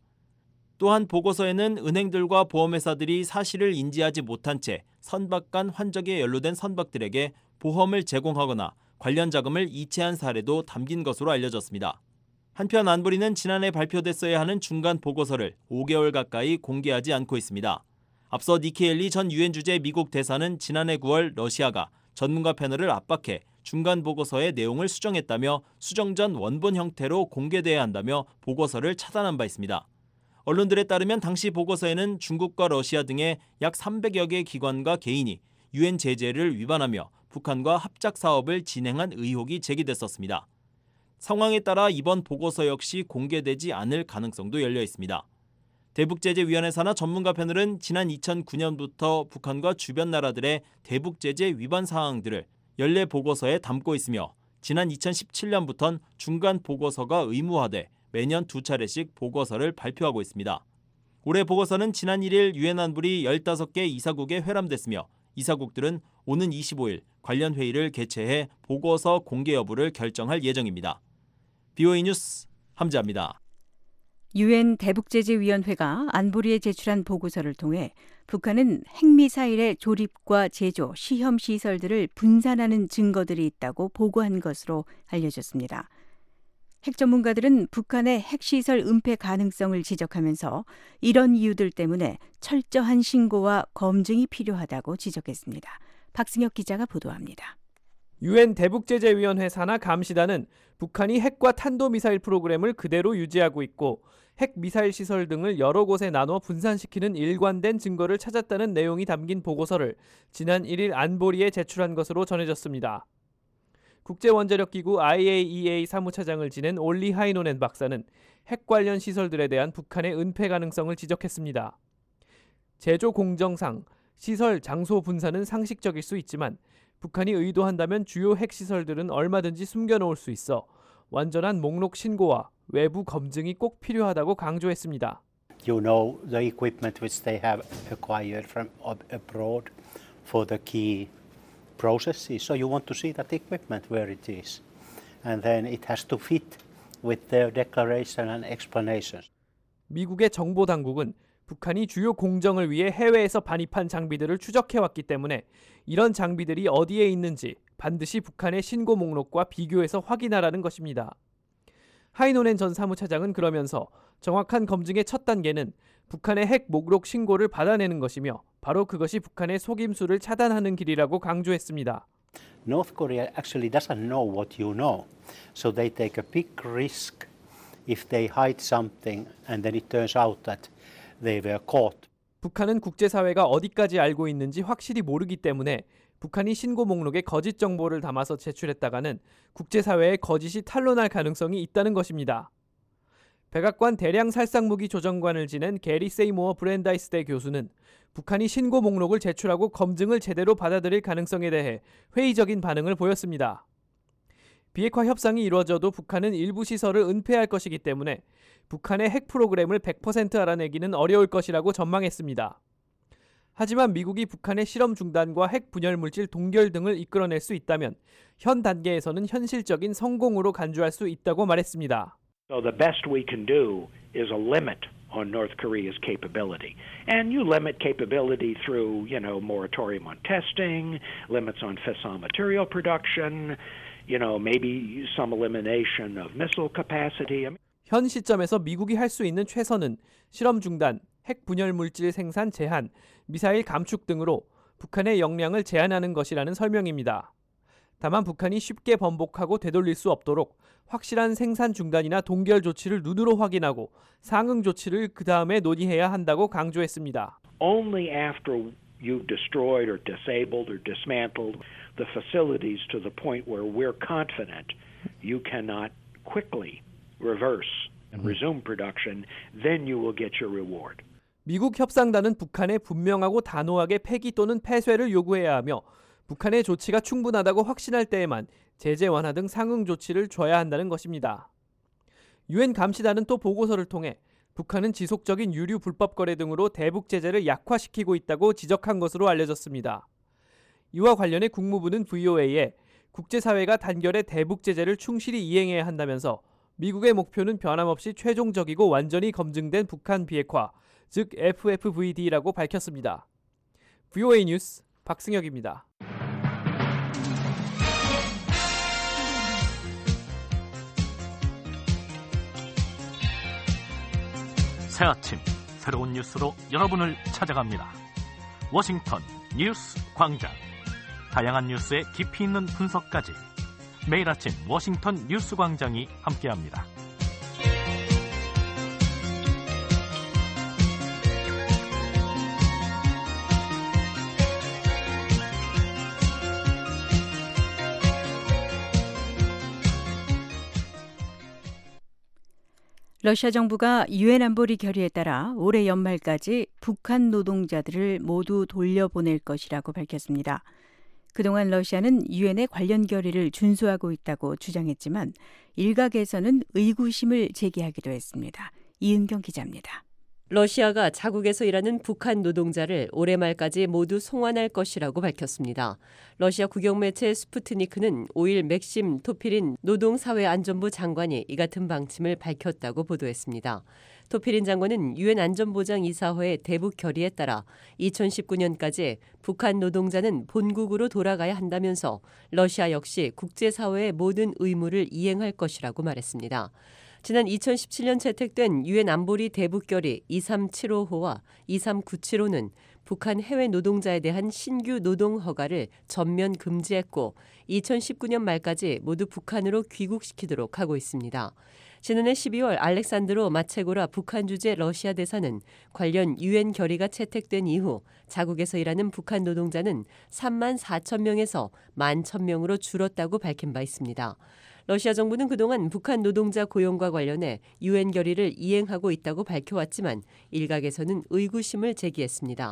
또한 보고서에는 은행들과 보험회사들이 사실을 인지하지 못한 채 선박 간 환적에 연루된 선박들에게 보험을 제공하거나 관련 자금을 이체한 사례도 담긴 것으로 알려졌습니다. 한편 안보리는 지난해 발표됐어야 하는 중간 보고서를 오 개월 가까이 공개하지 않고 있습니다. 앞서 니키 헬리 전 유엔 주재 미국 대사는 지난해 구월 러시아가 전문가 패널을 압박해 중간 보고서의 내용을 수정했다며 수정 전 원본 형태로 공개돼야 한다며 보고서를 차단한 바 있습니다. 언론들에 따르면 당시 보고서에는 중국과 러시아 등의 약 삼백여 개 기관과 개인이 유엔 제재를 위반하며 북한과 합작 사업을 진행한 의혹이 제기됐었습니다. 상황에 따라 이번 보고서 역시 공개되지 않을 가능성도 열려 있습니다. 대북제재위원회 산하 전문가 패널은 지난 이천구년부터 북한과 주변 나라들의 대북제재 위반 사항들을 연례 보고서에 담고 있으며 지난 이천십칠년부터는 중간 보고서가 의무화돼 매년 두 차례씩 보고서를 발표하고 있습니다. 올해 보고서는 지난 일일 유엔 안보리 열다섯 개 이사국에 회람됐으며 이사국들은 오는 이십오일 관련 회의를 개최해 보고서 공개 여부를 결정할 예정입니다. 비오에이 뉴스 함지아입니다. 유엔 대북제재위원회가 안보리에 제출한 보고서를 통해 북한은 핵미사일의 조립과 제조, 시험 시설들을 분산하는 증거들이 있다고 보고한 것으로 알려졌습니다. 핵 전문가들은 북한의 핵시설 은폐 가능성을 지적하면서 이런 이유들 때문에 철저한 신고와 검증이 필요하다고 지적했습니다. 박승혁 기자가 보도합니다. 유엔 대북제재위원회 산하 감시단은 북한이 핵과 탄도미사일 프로그램을 그대로 유지하고 있고 핵미사일 시설 등을 여러 곳에 나눠 분산시키는 일관된 증거를 찾았다는 내용이 담긴 보고서를 지난 일일 안보리에 제출한 것으로 전해졌습니다. 국제원자력기구 아이에이이에이 사무차장을 지낸 올리 하이노넨 박사는 핵 관련 시설들에 대한 북한의 은폐 가능성을 지적했습니다. 제조 공정상 시설 장소 분산은 상식적일 수 있지만 북한이 의도한다면 주요 핵시설들은 얼마든지 숨겨놓을 수 있어 완전한 목록 신고와 외부 검증이 꼭 필요하다고 강조했습니다. You know the equipment which they have acquired from abroad for the key processes. So you want to see that equipment where it is. And then it has to fit with their declaration and explanations. 미국의 정보 당국은 북한이 주요 공정을 위해 해외에서 반입한 장비들을 추적해왔기 때문에 이런 장비들이 어디에 있는지 반드시 북한의 신고 목록과 비교해서 확인하라는 것입니다. 하이노넨 전 사무차장은 그러면서 정확한 검증의 첫 단계는 북한의 핵 목록 신고를 받아내는 것이며 바로 그것이 북한의 속임수를 차단하는 길이라고 강조했습니다. North Korea actually doesn't know what you know. So they take a big risk if they hide something and then it turns out that they were caught. 북한은 국제사회가 어디까지 알고 있는지 확실히 모르기 때문에 북한이 신고 목록에 거짓 정보를 담아서 제출했다가는 국제사회의 거짓이 탄로날 가능성이 있다는 것입니다. 백악관 대량 살상무기 조정관을 지낸 게리 세이모어 브랜다이스대 교수는 북한이 신고 목록을 제출하고 검증을 제대로 받아들일 가능성에 대해 회의적인 반응을 보였습니다. 비핵화 협상이 이루어져도 북한은 일부 시설을 은폐할 것이기 때문에 북한의 핵 프로그램을 백 퍼센트 알아내기는 어려울 것이라고 전망했습니다. 하지만 미국이 북한의 실험 중단과 핵 분열 물질 동결 등을 이끌어낼 수 있다면 현 단계에서는 현실적인 성공으로 간주할 수 있다고 말했습니다. So the best we can do is a limit on North Korea's capability. And you limit capability through, you know, moratorium on testing, limits on fissile material production, you know, maybe some elimination of missile capacity. 현 시점에서 미국이 할 수 있는 최선은 실험 중단, 핵 분열 물질 생산 제한, 미사일 감축 등으로 북한의 역량을 제한하는 것이라는 설명입니다. 다만 북한이 쉽게 번복하고 되돌릴 수 없도록 확실한 생산 중단이나 동결 조치를 눈으로 확인하고 상응 조치를 그 다음에 논의해야 한다고 강조했습니다. Only after you've destroyed or disabled or dismantled the facilities to the point where we're confident you cannot quickly reverse and resume production, then you will get your reward. 미국 협상단은 북한에 분명하고 단호하게 폐기 또는 폐쇄를 요구해야 하며 북한의 조치가 충분하다고 확신할 때에만 제재 완화 등 상응 조치를 줘야 한다는 것입니다. 유엔 감시단은 또 보고서를 통해 북한은 지속적인 유류 불법 거래 등으로 대북 제재를 약화시키고 있다고 지적한 것으로 알려졌습니다. 이와 관련해 국무부는 브이오에이에 국제사회가 단결의 대북 제재를 충실히 이행해야 한다면서 미국의 목표는 변함없이 최종적이고 완전히 검증된 북한 비핵화, 즉 에프에프브이디라고 밝혔습니다. 브이오에이 뉴스 박승혁입니다. 새 아침 새로운 뉴스로 여러분을 찾아갑니다. 워싱턴 뉴스 광장. 다양한 뉴스의 깊이 있는 분석까지 매일 아침 워싱턴 뉴스 광장이 함께합니다. 러시아 정부가 유엔 안보리 결의에 따라 올해 연말까지 북한 노동자들을 모두 돌려보낼 것이라고 밝혔습니다. 그동안 러시아는 유엔의 관련 결의를 준수하고 있다고 주장했지만 일각에서는 의구심을 제기하기도 했습니다. 이은경 기자입니다. 러시아가 자국에서 일하는 북한 노동자를 올해 말까지 모두 송환할 것이라고 밝혔습니다. 러시아 국영매체 스푸트니크는 오일 맥심 토피린 노동사회안전부 장관이 이 같은 방침을 밝혔다고 보도했습니다. 토피린 장관은 유엔 안전보장이사회의 대북 결의에 따라 이천십구 년까지 북한 노동자는 본국으로 돌아가야 한다면서 러시아 역시 국제사회의 모든 의무를 이행할 것이라고 말했습니다. 지난 이천십칠 년 채택된 유엔 안보리 대북결의 이삼칠오호와 이삼구칠호는 북한 해외 노동자에 대한 신규 노동 허가를 전면 금지했고 이천십구 년 말까지 모두 북한으로 귀국시키도록 하고 있습니다. 지난해 십이월 알렉산드로 마체고라 북한 주재 러시아 대사는 관련 유엔 결의가 채택된 이후 자국에서 일하는 북한 노동자는 삼만 사천 명에서 만 천 명으로 줄었다고 밝힌 바 있습니다. 러시아 정부는 그동안 북한 노동자 고용과 관련해 유엔 결의를 이행하고 있다고 밝혀왔지만 일각에서는 의구심을 제기했습니다.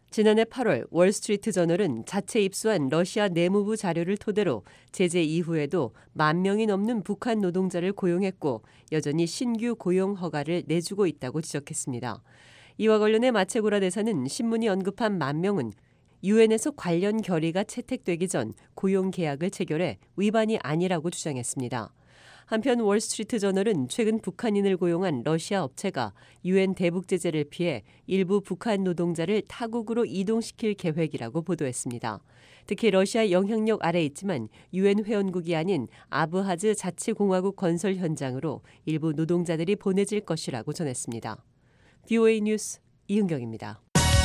지난해 팔월 월스트리트 저널은 자체 입수한 러시아 내무부 자료를 토대로 제재 이후에도 만 명이 넘는 북한 노동자를 고용했고 여전히 신규 고용 허가를 내주고 있다고 지적했습니다. 이와 관련해 마체고라 대사는 신문이 언급한 만 명은 유엔에서 관련 결의가 채택되기 전 고용 계약을 체결해 위반이 아니라고 주장했습니다. 한편 월스트리트 저널은 최근 북한인을 고용한 러시아 업체가 유엔 대북 제재를 피해 일부 북한 노동자를 타국으로 이동시킬 계획이라고 보도했습니다. 특히 러시아 영향력 아래 있지만 유엔 회원국이 아닌 아브하즈 자치공화국 건설 현장으로 일부 노동자들이 보내질 것이라고 전했습니다. 브이오에이 뉴스 이은경입니다.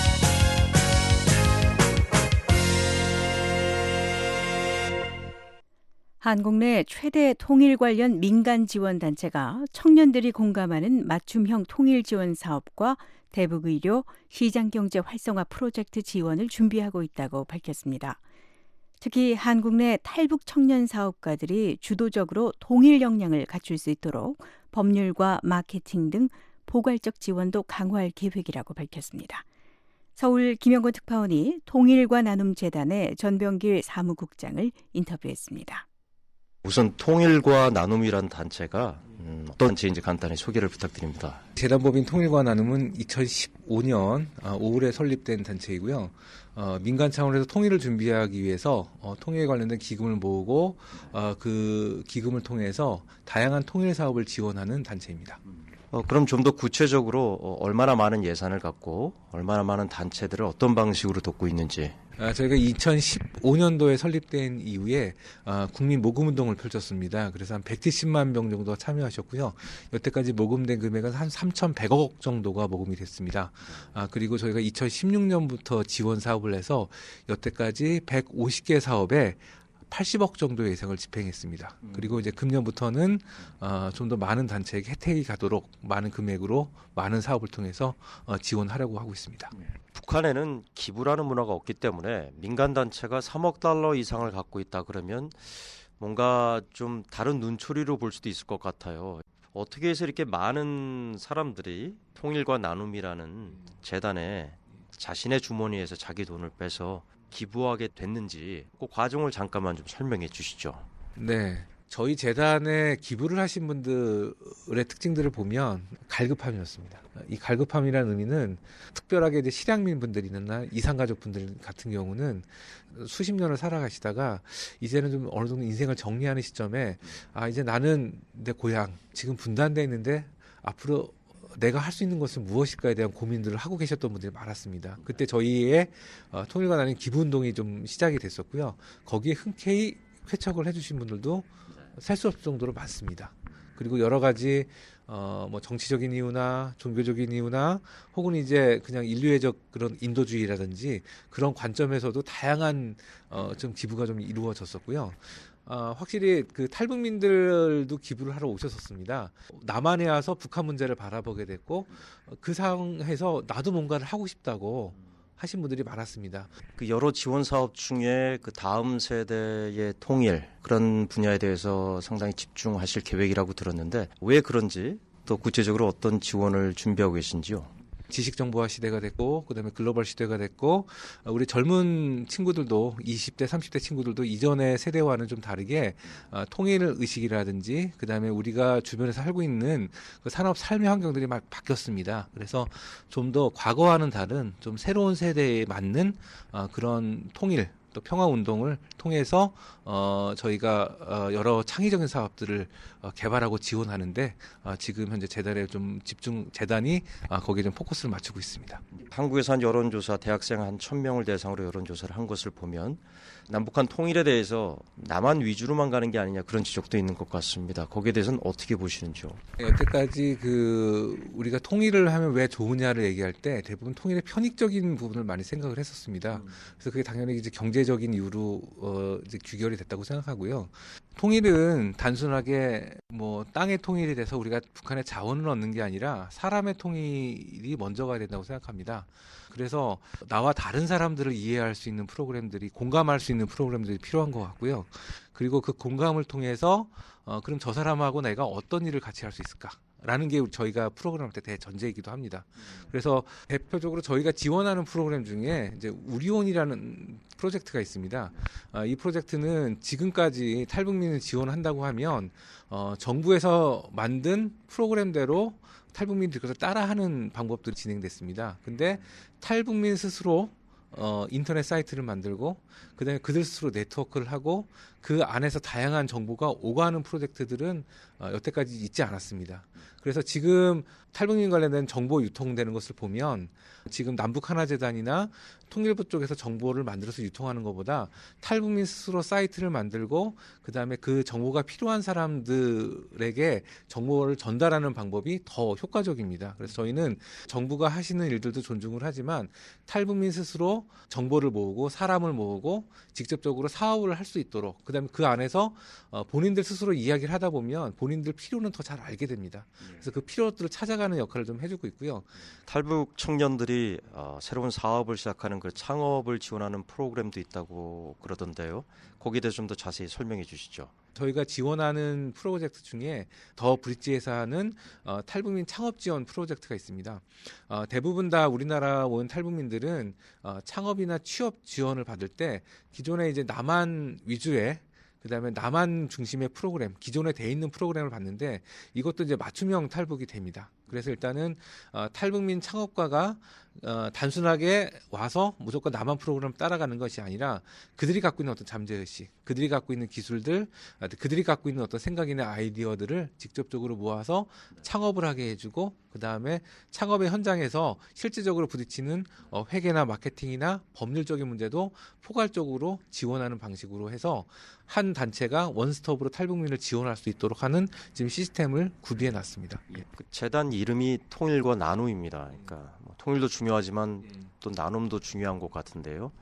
한국 내 최대 통일 관련 민간 지원 단체가 청년들이 공감하는 맞춤형 통일 지원 사업과 대북의료, 시장경제 활성화 프로젝트 지원을 준비하고 있다고 밝혔습니다. 특히 한국 내 탈북 청년 사업가들이 주도적으로 통일 역량을 갖출 수 있도록 법률과 마케팅 등 포괄적 지원도 강화할 계획이라고 밝혔습니다. 서울 김영건 특파원이 통일과 나눔 재단의 전병길 사무국장을 인터뷰했습니다. 우선 통일과 나눔이란 단체가 음, 어떤 단체인지 간단히 소개를 부탁드립니다. 재단법인 통일과 나눔은 이천십오 년 오월에 설립된 단체이고요. 어, 민간 차원에서 통일을 준비하기 위해서 어, 통일에 관련된 기금을 모으고 어, 그 기금을 통해서 다양한 통일 사업을 지원하는 단체입니다. 어, 그럼 좀 더 구체적으로 어, 얼마나 많은 예산을 갖고 얼마나 많은 단체들을 어떤 방식으로 돕고 있는지. 아, 저희가 이천십오 년도에 설립된 이후에 아, 국민 모금 운동을 펼쳤습니다. 그래서 한 백칠십만 명 정도가 참여하셨고요. 여태까지 모금된 금액은 한 삼천백억 정도가 모금이 됐습니다. 아, 그리고 저희가 이천십육 년부터 지원 사업을 해서 여태까지 백오십 개 사업에 팔십억 정도의 예상을 집행했습니다. 그리고 이제 금년부터는 어, 좀 더 많은 단체에게 혜택이 가도록 많은 금액으로 많은 사업을 통해서 어, 지원하려고 하고 있습니다. 북한에는 기부라는 문화가 없기 때문에 민간 단체가 삼억 달러 이상을 갖고 있다 그러면 뭔가 좀 다른 눈초리로 볼 수도 있을 것 같아요. 어떻게 해서 이렇게 많은 사람들이 통일과 나눔이라는 재단에 자신의 주머니에서 자기 돈을 빼서 기부하게 됐는지 그 과정을 잠깐만 좀 설명해 주시죠. 네. 저희 재단에 기부를 하신 분들의 특징들을 보면 갈급함이었습니다. 이 갈급함이라는 의미는 특별하게 이제 실향민 분들이나 이산가족 분들 같은 경우는 수십 년을 살아가시다가 이제는 좀 어느 정도 인생을 정리하는 시점에 아 이제 나는 내 고향 지금 분단돼 있는데 앞으로 내가 할 수 있는 것은 무엇일까에 대한 고민들을 하고 계셨던 분들이 많았습니다. 그때 저희의 어, 통일과 나눔 기부운동이 좀 시작이 됐었고요. 거기에 흔쾌히 쾌척을 해주신 분들도 셀 수 없을 정도로 많습니다. 그리고 여러 가지 어, 뭐 정치적인 이유나 종교적인 이유나 혹은 이제 그냥 인류애적 그런 인도주의라든지 그런 관점에서도 다양한 어, 좀 기부가 좀 이루어졌었고요. 어, 확실히 그 탈북민들도 기부를 하러 오셨었습니다. 남한에 와서 북한 문제를 바라보게 됐고 그 상황에서 나도 뭔가를 하고 싶다고 하신 분들이 많았습니다. 그 여러 지원 사업 중에 그 다음 세대의 통일 그런 분야에 대해서 상당히 집중하실 계획이라고 들었는데 왜 그런지 또 구체적으로 어떤 지원을 준비하고 계신지요? 지식정보화 시대가 됐고 그다음에 글로벌 시대가 됐고 우리 젊은 친구들도 이십 대 삼십 대 친구들도 이전의 세대와는 좀 다르게 어, 통일 의식이라든지 그다음에 우리가 주변에서 살고 있는 그 산업 삶의 환경들이 막 바뀌었습니다. 그래서 좀 더 과거와는 다른 좀 새로운 세대에 맞는 어, 그런 통일 또 평화 운동을 통해서 어, 저희가 어, 여러 창의적인 사업들을 어, 개발하고 지원하는데 어, 지금 현재 재단에 좀 집중 재단이 어, 거기에 좀 포커스를 맞추고 있습니다. 한국에서 한 여론조사 대학생 한 천 명을 대상으로 여론조사를 한 것을 보면 남북한 통일에 대해서 남한 위주로만 가는 게 아니냐 그런 지적도 있는 것 같습니다. 거기에 대해서는 어떻게 보시는지요? 여태까지 그 우리가 통일을 하면 왜 좋으냐를 얘기할 때 대부분 통일의 편익적인 부분을 많이 생각을 했었습니다. 음. 그래서 그게 당연히 이제 경제적인 이유로 어 이제 규결이 됐다고 생각하고요. 통일은 단순하게 뭐 땅의 통일이 돼서 우리가 북한의 자원을 얻는 게 아니라 사람의 통일이 먼저 가야 된다고 생각합니다. 그래서 나와 다른 사람들을 이해할 수 있는 프로그램들이 공감할 수 있는 프로그램들이 필요한 것 같고요. 그리고 그 공감을 통해서 어, 그럼 저 사람하고 내가 어떤 일을 같이 할 수 있을까? 라는 게 저희가 프로그램 할 때 대전제이기도 합니다. 그래서 대표적으로 저희가 지원하는 프로그램 중에 이제 우리온이라는 프로젝트가 있습니다. 어, 이 프로젝트는 지금까지 탈북민을 지원한다고 하면 어, 정부에서 만든 프로그램대로 탈북민들이 그것을 따라하는 방법들이 진행됐습니다. 근데 탈북민 스스로 어, 인터넷 사이트를 만들고 그다음에 그들 스스로 네트워크를 하고 그 안에서 다양한 정보가 오가는 프로젝트들은 어, 여태까지 있지 않았습니다. 그래서 지금 탈북민 관련된 정보 유통되는 것을 보면 지금 남북하나재단이나 통일부 쪽에서 정보를 만들어서 유통하는 것보다 탈북민 스스로 사이트를 만들고 그다음에 그 정보가 필요한 사람들에게 정보를 전달하는 방법이 더 효과적입니다. 그래서 저희는 정부가 하시는 일들도 존중을 하지만 탈북민 스스로 정보를 모으고 사람을 모으고 직접적으로 사업을 할 수 있도록 그다음에 그 안에서 어, 본인들 스스로 이야기를 하다 보면 본인들 필요는 더 잘 알게 됩니다. 그래서 그 필요들을 찾아가는 역할을 좀 해주고 있고요. 탈북 청년들이 어, 새로운 사업을 시작하는 그 창업을 지원하는 프로그램도 있다고 그러던데요. 거기에 대해서 좀 더 자세히 설명해 주시죠. 저희가 지원하는 프로젝트 중에 더 브릿지에서 하는 어, 탈북민 창업 지원 프로젝트가 있습니다. 어, 대부분 다 우리나라 온 탈북민들은 어, 창업이나 취업 지원을 받을 때 기존에 이제 남한 위주의 그다음에 남한 중심의 프로그램, 기존에 돼 있는 프로그램을 봤는데 이것도 이제 맞춤형 탈북이 됩니다. 그래서 일단은 어, 탈북민 창업가가 어, 단순하게 와서 무조건 남한 프로그램 따라가는 것이 아니라 그들이 갖고 있는 어떤 잠재의식, 그들이 갖고 있는 기술들, 그들이 갖고 있는 어떤 생각이나 아이디어들을 직접적으로 모아서 창업을 하게 해주고 그 다음에 창업의 현장에서 실질적으로 부딪히는 어, 회계나 마케팅이나 법률적인 문제도 포괄적으로 지원하는 방식으로 해서 한 단체가 원스톱으로 탈북민을 지원할 수 있도록 하는 지금 시스템을 구비해 놨습니다. 그 재단 이름이 통일과 나눔입니다. 그러니까 뭐 통일도 중요하지만 또 나눔도 중요한 것 같은데요.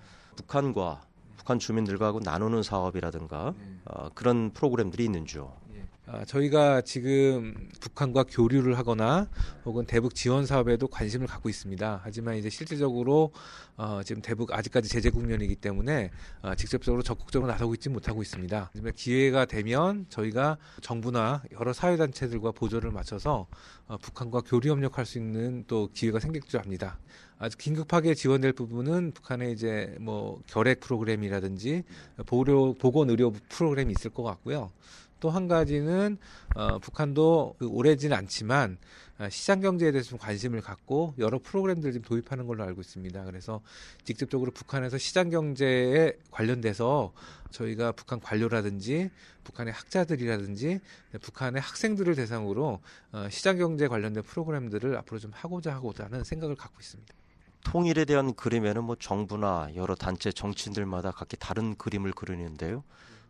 북한과 북한 주민들과 하고 나누는 사업이라든가 어, 그런 프로그램들이 있는지요. 아, 저희가 지금 북한과 교류를 하거나 혹은 대북 지원 사업에도 관심을 갖고 있습니다. 하지만 이제 실질적으로 어, 지금 대북 아직까지 제재 국면이기 때문에 어, 직접적으로 적극적으로 나서고 있지 못하고 있습니다. 하지만 기회가 되면 저희가 정부나 여러 사회단체들과 보조를 맞춰서 어, 북한과 교류 협력할 수 있는 또 기회가 생길 줄 압니다. 아주 긴급하게 지원될 부분은 북한의 이제 뭐 결핵 프로그램이라든지 보료 보건 의료 프로그램이 있을 것 같고요. 또 한 가지는 어, 북한도 그 오래지는 않지만 어, 시장 경제에 대해서 좀 관심을 갖고 여러 프로그램들을 지금 도입하는 걸로 알고 있습니다. 그래서 직접적으로 북한에서 시장 경제에 관련돼서 저희가 북한 관료라든지 북한의 학자들이라든지 북한의 학생들을 대상으로 어, 시장 경제 관련된 프로그램들을 앞으로 좀 하고자 하고자 하는 생각을 갖고 있습니다. 통일에 대한 그림에는 뭐 정부나 여러 단체 정치인들마다 각기 다른 그림을 그리는데요.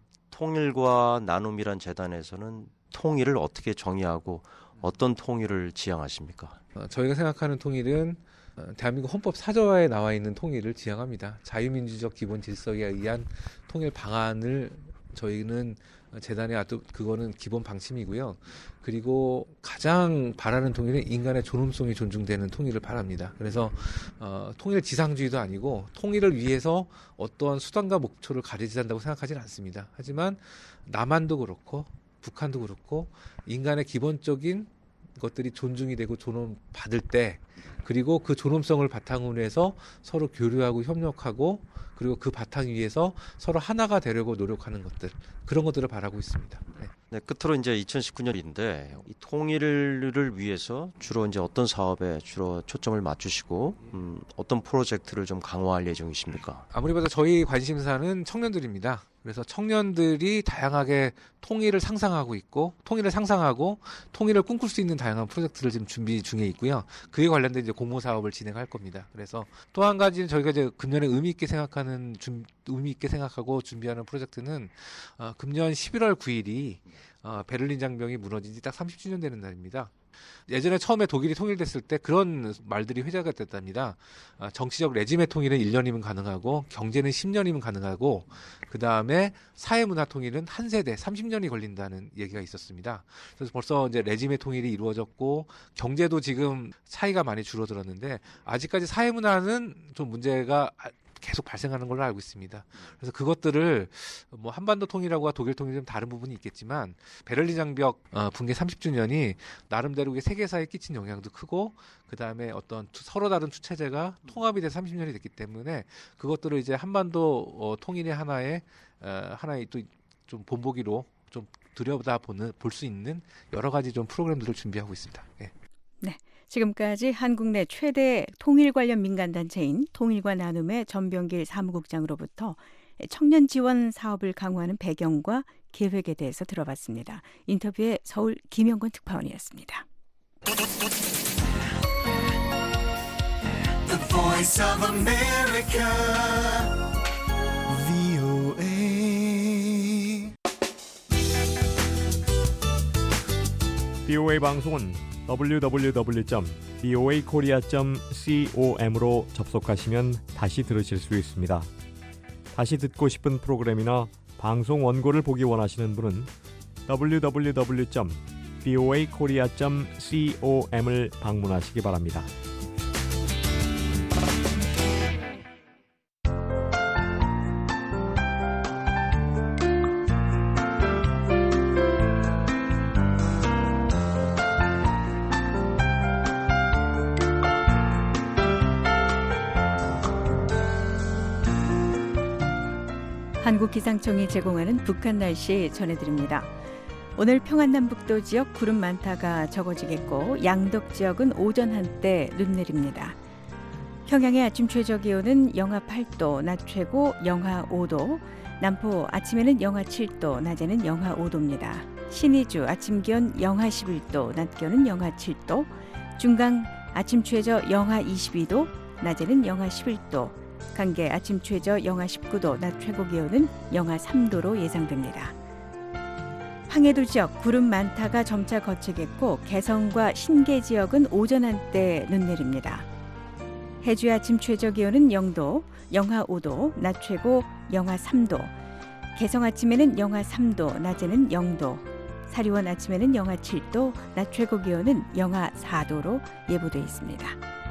통일과 나눔이란 재단에서는 통일을 어떻게 정의하고 어떤 통일을 지향하십니까? 어, 저희가 생각하는 통일은 어, 대한민국 헌법 사조에 나와 있는 통일을 지향합니다. 자유민주적 기본 질서에 의한 통일 방안을 저희는 재단의 아주 그거는 기본 방침이고요. 그리고 가장 바라는 통일은 인간의 존엄성이 존중되는 통일을 바랍니다. 그래서 어, 통일 지상주의도 아니고 통일을 위해서 어떠한 수단과 목표를 가리지 않는다고 생각하지는 않습니다. 하지만 남한도 그렇고 북한도 그렇고 인간의 기본적인 것들이 존중이 되고 존엄받을 때 그리고 그 존엄성을 바탕으로 해서 서로 교류하고 협력하고 그리고 그 바탕 위에서 서로 하나가 되려고 노력하는 것들 그런 것들을 바라고 있습니다. 네. 네, 끝으로 이제 이천십구 년인데 이 통일을 위해서 주로 이제 어떤 사업에 주로 초점을 맞추시고 음, 어떤 프로젝트를 좀 강화할 예정이십니까? 아무리 봐도 저희 관심사는 청년들입니다. 그래서 청년들이 다양하게 통일을 상상하고 있고 통일을 상상하고 통일을 꿈꿀 수 있는 다양한 프로젝트를 지금 준비 중에 있고요. 그에 관련된 이제 공모 사업을 진행할 겁니다. 그래서 또 한 가지는 저희가 이제 금년에 의미 있게 생각하는 준, 의미 있게 생각하고 준비하는 프로젝트는 어, 금년 십일월 구일이 어, 베를린 장벽이 무너진 지 딱 삼십 주년 되는 날입니다. 예전에 처음에 독일이 통일됐을 때 그런 말들이 회자가 됐답니다. 아, 정치적 레지메 통일은 일 년이면 가능하고 경제는 십 년이면 가능하고 그 다음에 사회문화 통일은 한 세대 삼십 년이 걸린다는 얘기가 있었습니다. 그래서 벌써 이제 레지메 통일이 이루어졌고 경제도 지금 차이가 많이 줄어들었는데 아직까지 사회문화는 좀 문제가 계속 계속 발생하는 걸로 알고 있습니다. 그래서 그것들을 뭐 한반도 통일하고 독일 통일이 좀 다른 부분이 있겠지만 베를린 장벽 어, 붕괴 삼십 주년이 나름대로 세계사에 끼친 영향도 크고 그 다음에 어떤 투, 서로 다른 투 체제가 통합이 돼서 삼십 년이 됐기 때문에 그것들을 이제 한반도 어, 통일의 하나의 어, 하나의 또 좀 본보기로 좀 들여다 보는 볼 수 있는 여러 가지 좀 프로그램들을 준비하고 있습니다. 예. 네. 지금까지 한국 내 최대 통일 관련 민간단체인 통일과 나눔의 전병길 사무국장으로부터 청년 지원 사업을 강화하는 배경과 계획에 대해서 들어봤습니다. 인터뷰에 서울 김영권 특파원이었습니다. The Voice of America, 브이오에이. 브이오에이 방송은 더블유 더블유 더블유 점 브이오에이 코리아 점 com으로 접속하시면 다시 들으실 수 있습니다. 다시 듣고 싶은 프로그램이나 방송 원고를 보기 원하시는 분은 더블유 더블유 더블유 점 브이오에이 코리아 점 com을 방문하시기 바랍니다. 한국기상청이 제공하는 북한 날씨 전해드립니다. 오늘 평안남북도 지역 구름 많다가 적어지겠고 양덕 지역은 오전 한때 눈 내립니다. 평양의 아침 최저기온은 영하 팔 도, 낮 최고 영하 오 도, 남포 아침에는 영하 칠 도, 낮에는 영하 오 도입니다. 신의주 아침 기온 영하 십일 도, 낮 기온은 영하 칠 도, 중강 아침 최저 영하 이십이 도, 낮에는 영하 십일 도, 강계 아침 최저 영하 십구 도, 낮 최고 기온은 영하 삼 도로 예상됩니다. 황해도 지역 구름 많다가 점차 거치겠고 개성과 신계 지역은 오전 한때 눈 내립니다. 해주의 아침 최저 기온은 영 도, 영하 오 도, 낮 최고 영하 삼 도, 개성 아침에는 영하 삼 도, 낮에는 영 도, 사리원 아침에는 영하 칠 도, 낮 최고 기온은 영하 사 도로 예보돼 있습니다.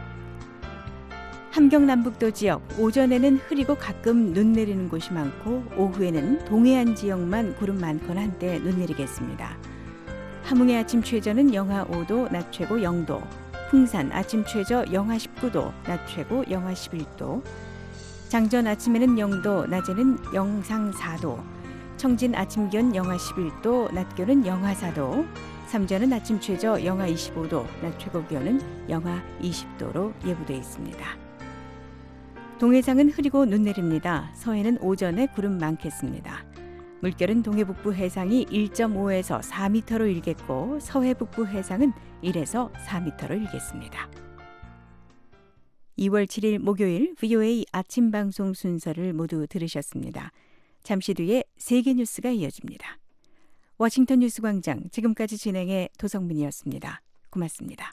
함경 남북도 지역 오전에는 흐리고 가끔 눈 내리는 곳이 많고 오후에는 동해안 지역만 구름 많거나 한때 눈 내리겠습니다. 함흥의 아침 최저는 영하 오 도, 낮 최고 영 도, 풍산 아침 최저 영하 십구 도, 낮 최고 영하 십일 도, 장전 아침에는 영 도, 낮에는 영상 사 도, 청진 아침 기온 영하 십일 도, 낮 기온은 영하 사 도, 삼전은 아침 최저 영하 이십오 도, 낮 최고 기온은 영하 이십 도로 예보돼 있습니다. 동해상은 흐리고 눈 내립니다. 서해는 오전에 구름 많겠습니다. 물결은 동해북부 해상이 일 점 오에서 사 미터로 일겠고 서해북부 해상은 일에서 사 미터로 일겠습니다. 이월 칠일 목요일 브이오에이 아침 방송 순서를 모두 들으셨습니다. 잠시 뒤에 세계 뉴스가 이어집니다. 워싱턴 뉴스광장 지금까지 진행의 도성민이었습니다. 고맙습니다.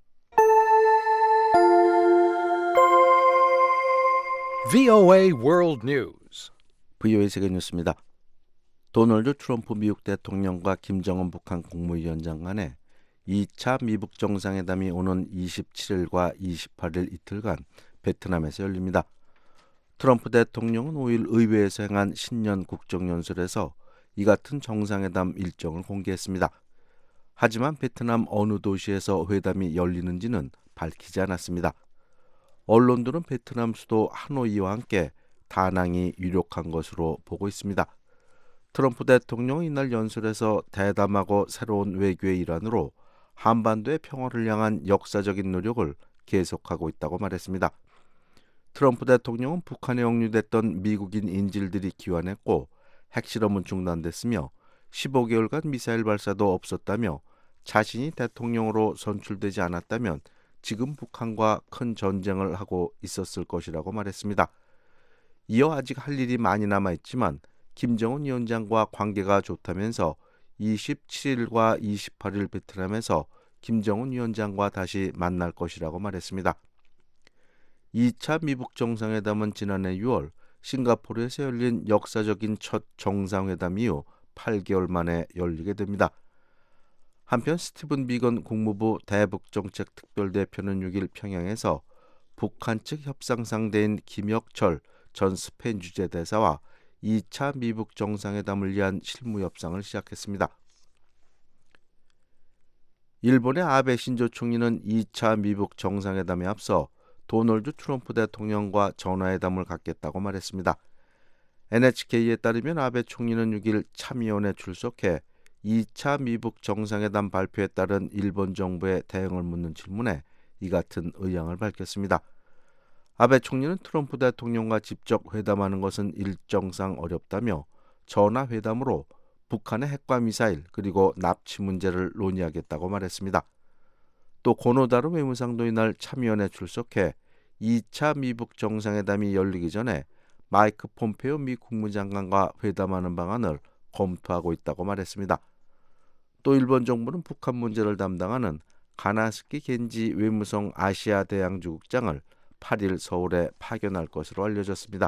브이오에이 World News. 브이오에이 세계 뉴스입니다. 도널드 트럼프 미국 대통령과 김정은 북한 국무위원장 간에 이 차 미북 정상회담이 오는 이십칠일과 이십팔일 이틀간 베트남에서 열립니다. 트럼프 대통령은 오일 의회에서 행한 신년 국정연설에서 이 같은 정상회담 일정을 공개했습니다. 하지만 베트남 어느 도시에서 회담이 열리는지는 밝히지 않았습니다. 언론들은 베트남 수도 하노이와 함께 다낭이 유력한 것으로 보고 있습니다. 트럼프 대통령은 이날 연설에서 대담하고 새로운 외교의 일환으로 한반도의 평화를 향한 역사적인 노력을 계속하고 있다고 말했습니다. 트럼프 대통령은 북한에 억류됐던 미국인 인질들이 귀환했고 핵실험은 중단됐으며 십오 개월간 미사일 발사도 없었다며 자신이 대통령으로 선출되지 않았다면 지금 북한과 큰 전쟁을 하고 있었을 것이라고 말했습니다. 이어 아직 할 일이 많이 남아있지만 김정은 위원장과 관계가 좋다면서 이십칠일과 이십팔일 베트남에서 김정은 위원장과 다시 만날 것이라고 말했습니다. 이 차 미북 정상회담은 지난해 유월 싱가포르에서 열린 역사적인 첫 정상회담 이후 팔 개월 만에 열리게 됩니다. 한편 스티븐 비건 국무부 대북정책특별대표는 육일 평양에서 북한 측 협상 상대인 김혁철 전 스페인 주재 대사와 이 차 미북 정상회담을 위한 실무 협상을 시작했습니다. 일본의 아베 신조 총리는 이 차 미북 정상회담에 앞서 도널드 트럼프 대통령과 전화회담을 갖겠다고 말했습니다. 엔에이치케이에 따르면 아베 총리는 육 일 참의원에 출석해 이 차 미북 정상회담 발표에 따른 일본 정부의 대응을 묻는 질문에 이 같은 의향을 밝혔습니다. 아베 총리는 트럼프 대통령과 직접 회담하는 것은 일정상 어렵다며 전화회담으로 북한의 핵과 미사일 그리고 납치 문제를 논의하겠다고 말했습니다. 또 고노다로 외무상도 이날 참의원에 출석해 이 차 미북 정상회담이 열리기 전에 마이크 폼페오 미 국무장관과 회담하는 방안을 검토하고 있다고 말했습니다. 또 일본 정부는 북한 문제를 담당하는 가나스키 겐지 외무성 아시아 대양주국장을 팔 일 서울에 파견할 것으로 알려졌습니다.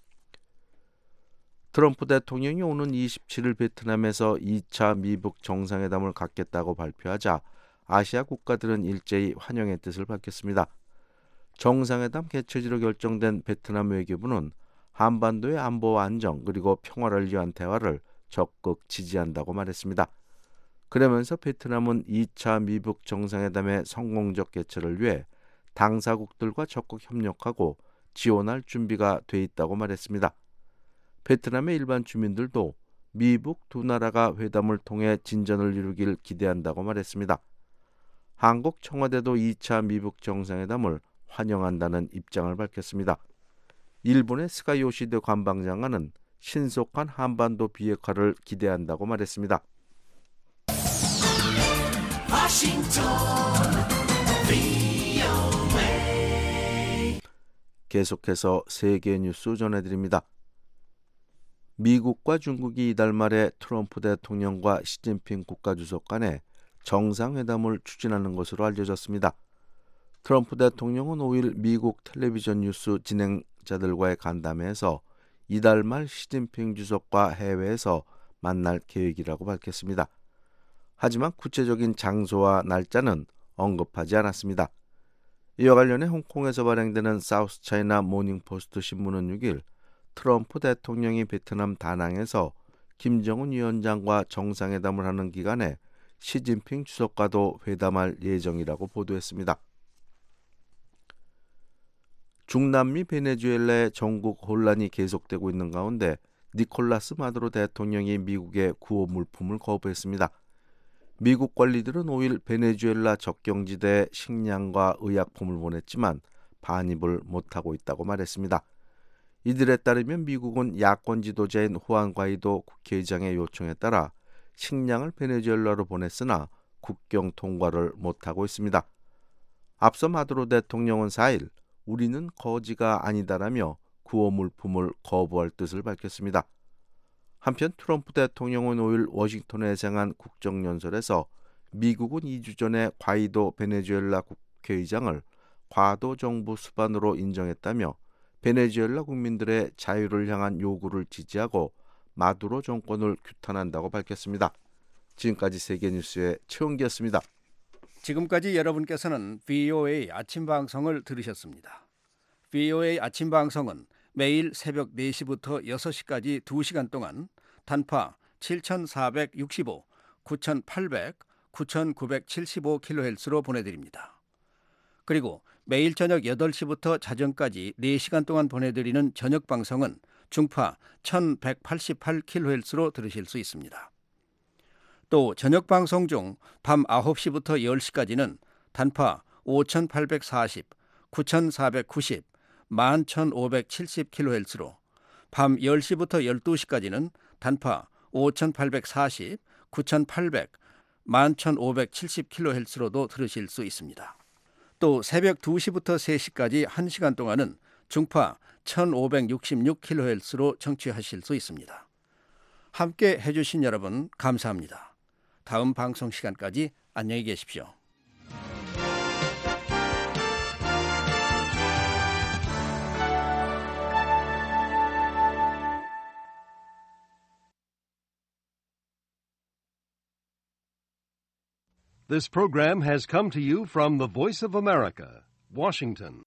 트럼프 대통령이 오는 이십칠 일 베트남에서 이 차 미북 정상회담을 갖겠다고 발표하자 아시아 국가들은 일제히 환영의 뜻을 밝혔습니다. 정상회담 개최지로 결정된 베트남 외교부는 한반도의 안보와 안정 그리고 평화를 위한 대화를 적극 지지한다고 말했습니다. 그러면서 베트남은 이 차 미북 정상회담의 성공적 개최를 위해 당사국들과 적극 협력하고 지원할 준비가 돼 있다고 말했습니다. 베트남의 일반 주민들도 미북 두 나라가 회담을 통해 진전을 이루길 기대한다고 말했습니다. 한국 청와대도 이 차 미북 정상회담을 환영한다는 입장을 밝혔습니다. 일본의 스가 요시드 관방장관은 신속한 한반도 비핵화를 기대한다고 말했습니다. 계속해서 세계 뉴스 전해드립니다. 미국과 중국이 이달 말에 트럼프 대통령과 시진핑 국가주석 간에 정상회담을 추진하는 것으로 알려졌습니다. 트럼프 대통령은 오 일 미국 텔레비전 뉴스 진행자들과의 간담회에서 이달 말 시진핑 주석과 해외에서 만날 계획이라고 밝혔습니다. 하지만 구체적인 장소와 날짜는 언급하지 않았습니다. 이와 관련해 홍콩에서 발행되는 사우스 차이나 모닝포스트 신문은 육 일 트럼프 대통령이 베트남 다낭에서 김정은 위원장과 정상회담을 하는 기간에 시진핑 주석과도 회담할 예정이라고 보도했습니다. 중남미 베네수엘라의 전국 혼란이 계속되고 있는 가운데 니콜라스 마두로 대통령이 미국의 구호 물품을 거부했습니다. 미국 관리들은 오 일 베네수엘라 적경지대에 식량과 의약품을 보냈지만 반입을 못하고 있다고 말했습니다. 이들에 따르면 미국은 야권 지도자인 후안 과이도 국회의장의 요청에 따라 식량을 베네수엘라로 보냈으나 국경 통과를 못하고 있습니다. 앞서 마두로 대통령은 사 일 우리는 거지가 아니다라며 구호 물품을 거부할 뜻을 밝혔습니다. 한편 트럼프 대통령은 오 일 워싱턴에 회생한 국정연설에서 미국은 이 주 전에 과이도 베네수엘라 국회의장을 과도 정부 수반으로 인정했다며 베네수엘라 국민들의 자유를 향한 요구를 지지하고 마두로 정권을 규탄한다고 밝혔습니다. 지금까지 세계뉴스의 최원기였습니다. 지금까지 여러분께서는 브이오에이 아침 방송을 들으셨습니다. 브이오에이 아침 방송은 매일 새벽 네 시부터 여섯 시까지 두 시간 동안 단파 칠천사백육십오, 구천팔백, 구천구백칠십오 킬로헤르츠로 보내드립니다. 그리고 매일 저녁 여덟 시부터 자정까지 네 시간 동안 보내드리는 저녁 방송은 중파 천백팔십팔 킬로헤르츠로 들으실 수 있습니다. 또 저녁 방송 중 밤 아홉 시부터 열 시까지는 단파 오천팔백사십, 구천사백구십, 만 천오백칠십 킬로헤르츠로 밤 열 시부터 열두 시까지는 단파 오천팔백사십, 구천팔백, 만 천오백칠십 킬로헤르츠로도 들으실 수 있습니다. 또 새벽 두 시부터 세 시까지 한 시간 동안은 중파 천오백육십육 킬로헤르츠로 청취하실 수 있습니다. 함께 해주신 여러분 감사합니다. 다음 방송 시간까지 안녕히 계십시오. This program has come to you from the Voice of America, Washington.